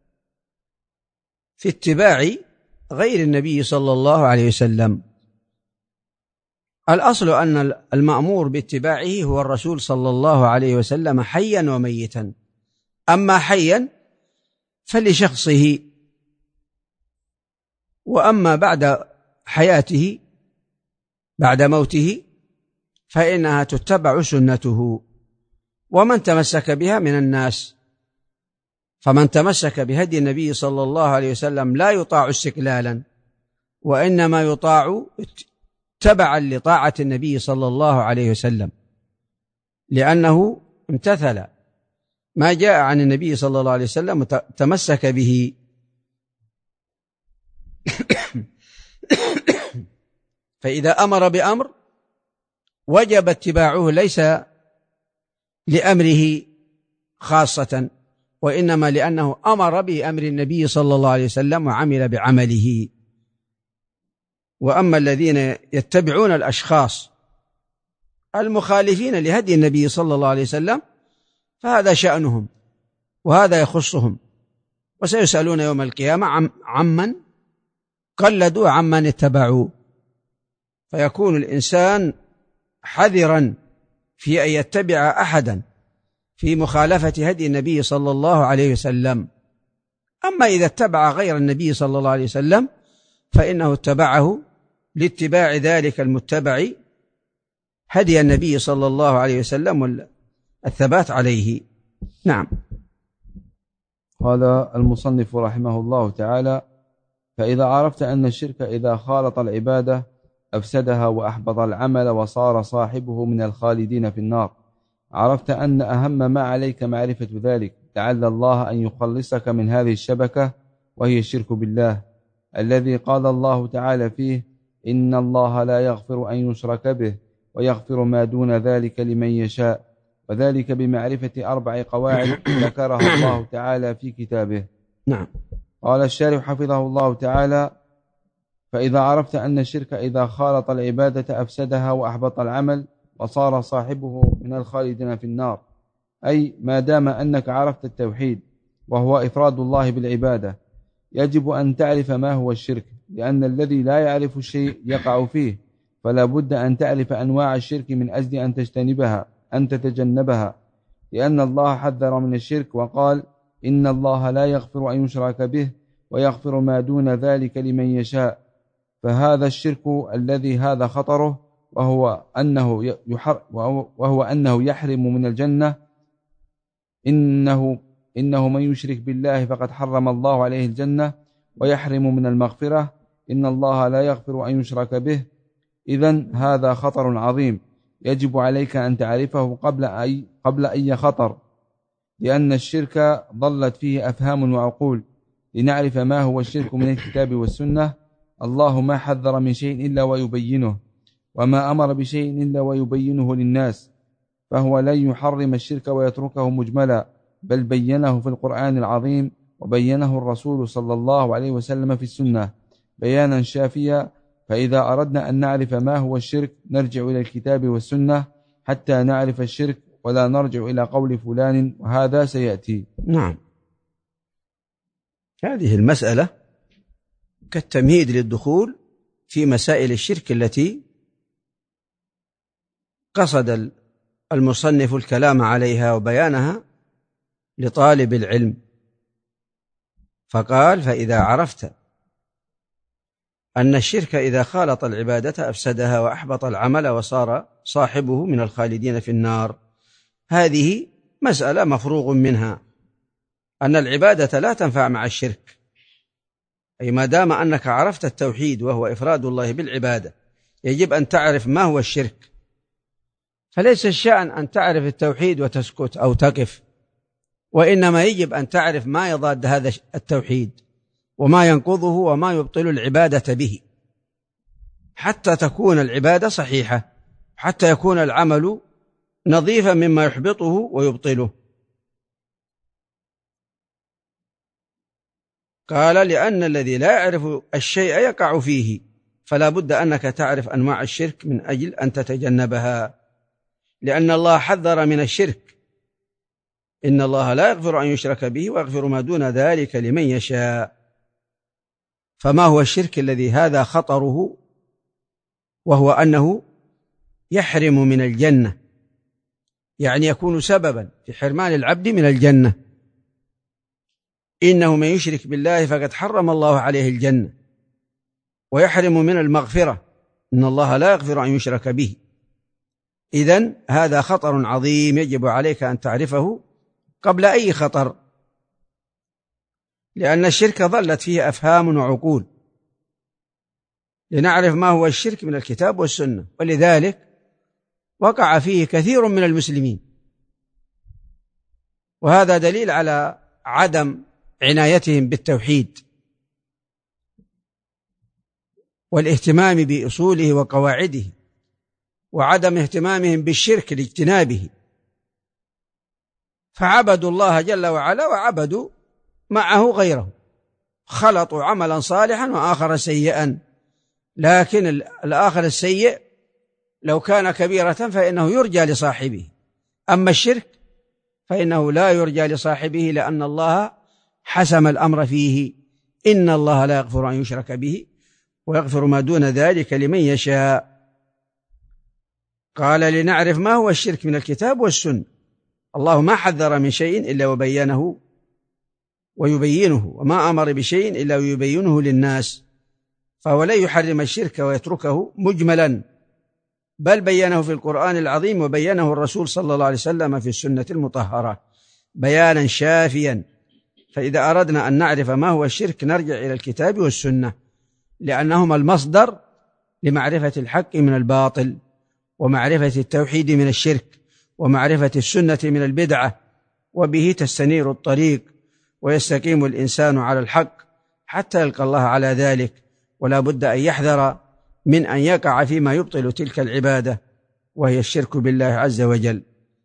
في اتباع غير النبي صلى الله عليه وسلم. الأصل أن المأمور باتباعه هو الرسول صلى الله عليه وسلم حيا وميتا. أما حيا فلشخصه، وأما بعد حياته بعد موته فإنها تتبع سنته، ومن تمسك بها من الناس. فمن تمسك بهدي النبي صلى الله عليه وسلم لا يطاع استقلالا، وإنما يطاع تبعا لطاعة النبي صلى الله عليه وسلم، لأنه امتثل ما جاء عن النبي صلى الله عليه وسلم تمسك به. فإذا أمر بأمر وجب اتباعه، ليس لأمره خاصة، وإنما لأنه أمر بأمر النبي صلى الله عليه وسلم وعمل بعمله. وأما الذين يتبعون الأشخاص المخالفين لهدي النبي صلى الله عليه وسلم فهذا شأنهم وهذا يخصهم، وسيسألون يوم القيامة عمن قلدوا عمن اتبعوا. فيكون الإنسان حذرا في أن يتبع أحدا في مخالفة هدي النبي صلى الله عليه وسلم. أما إذا اتبع غير النبي صلى الله عليه وسلم فإنه اتبعه لاتباع ذلك المتبع هدي النبي صلى الله عليه وسلم والثبات عليه. نعم. قال المصنف رحمه الله تعالى: فإذا عرفت أن الشرك إذا خالط العبادة أفسدها وأحبط العمل وصار صاحبه من الخالدين في النار، عرفت أن أهم ما عليك معرفة ذلك، لعل الله أن يخلصك من هذه الشبكة وهي الشرك بالله، الذي قال الله تعالى فيه: إن الله لا يغفر أن يشرك به ويغفر ما دون ذلك لمن يشاء، وذلك بمعرفة 4 قواعد ذكرها الله تعالى في كتابه. نعم. قال الشارح حفظه الله تعالى: فإذا عرفت أن الشرك إذا خالط العبادة أفسدها وأحبط العمل وصار صاحبه من الخالدين في النار، أي ما دام أنك عرفت التوحيد وهو إفراد الله بالعبادة، يجب أن تعرف ما هو الشرك، لأن الذي لا يعرف الشيء يقع فيه، فلا بد أن تعرف أنواع الشرك من أجل أن تتجنبها، لأن الله حذر من الشرك وقال: إن الله لا يغفر أن يشرك به ويغفر ما دون ذلك لمن يشاء. فهذا الشرك الذي هذا خطره، وهو أنه يحرم من الجنة. إنه من يشرك بالله فقد حرم الله عليه الجنة، ويحرم من المغفرة. إن الله لا يغفر أن يشرك به. إذن هذا خطر عظيم يجب عليك أن تعرفه قبل أي خطر، لأن الشرك ضلت فيه أفهام وعقول. لنعرف ما هو الشرك من الكتاب والسنة. الله ما حذر من شيء إلا ويبينه، وما أمر بشيء إلا ويبينه للناس، فهو لن يحرم الشرك ويتركه مجملا، بل بينه في القرآن العظيم، وبينه الرسول صلى الله عليه وسلم في السنة بيانا شافيا. فإذا أردنا أن نعرف ما هو الشرك نرجع إلى الكتاب والسنة حتى نعرف الشرك، ولا نرجع إلى قول فلان، وهذا سيأتي. نعم، هذه المسألة كالتمهيد للدخول في مسائل الشرك التي قصد المصنف الكلام عليها وبيانها لطالب العلم، فقال: فإذا عرفت أن الشرك إذا خالط العبادة أفسدها وأحبط العمل وصار صاحبه من الخالدين في النار. هذه مسألة مفروغ منها، أن العبادة لا تنفع مع الشرك، أي ما دام أنك عرفت التوحيد وهو إفراد الله بالعبادة يجب أن تعرف ما هو الشرك. فليس الشأن أن تعرف التوحيد وتسكت أو تقف، وإنما يجب أن تعرف ما يضاد هذا التوحيد وما ينقضه وما يبطل العبادة به، حتى تكون العبادة صحيحة، حتى يكون العمل نظيفا مما يحبطه ويبطله. قال: لأن الذي لا يعرف الشيء يقع فيه، فلا بد أنك تعرف أنواع الشرك من أجل أن تتجنبها، لأن الله حذر من الشرك. إن الله لا يغفر أن يشرك به ويغفر ما دون ذلك لمن يشاء. فما هو الشرك الذي هذا خطره؟ وهو أنه يحرم من الجنة، يعني يكون سببا في حرمان العبد من الجنة. إنه من يشرك بالله فقد حرم الله عليه الجنة، ويحرم من المغفرة. إن الله لا يغفر أن يشرك به. إذن هذا خطر عظيم يجب عليك أن تعرفه قبل أي خطر، لأن الشرك ظلت فيه أفهام وعقول. لنعرف ما هو الشرك من الكتاب والسنة، ولذلك وقع فيه كثير من المسلمين، وهذا دليل على عدم عنايتهم بالتوحيد والاهتمام بأصوله وقواعده، وعدم اهتمامهم بالشرك لاجتنابه، فعبدوا الله جل وعلا وعبدوا معه غيره، خلطوا عملا صالحا وآخر سيئا. لكن الآخر السيء لو كان كبيرة فإنه يرجى لصاحبه، أما الشرك فإنه لا يرجى لصاحبه، لأن الله حسم الأمر فيه. إن الله لا يغفر أن يشرك به ويغفر ما دون ذلك لمن يشاء. قال: لنعرف ما هو الشرك من الكتاب والسنة. الله ما حذر من شيء إلا وبينه ويبينه، وما أمر بشيء إلا ويبينه للناس، فهو لا يحرم الشرك ويتركه مجملا، بل بينه في القرآن العظيم، وبينه الرسول صلى الله عليه وسلم في السنة المطهرة بيانا شافيا. فإذا أردنا أن نعرف ما هو الشرك نرجع إلى الكتاب والسنة، لأنهما المصدر لمعرفة الحق من الباطل، ومعرفة التوحيد من الشرك، ومعرفة السنة من البدعة، وبه تستنير الطريق ويستقيم الإنسان على الحق حتى يلقى الله على ذلك. ولا بد أن يحذر من أن يقع فيما يبطل تلك العبادة، وهي الشرك بالله عز وجل.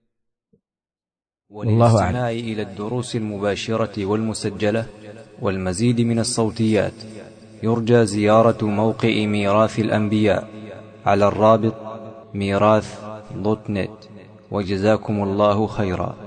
وللاستماع إلى الدروس المباشرة والمسجلة والمزيد من الصوتيات يرجى زيارة موقع ميراث الأنبياء على الرابط ميراث.net. وجزاكم الله خيرا.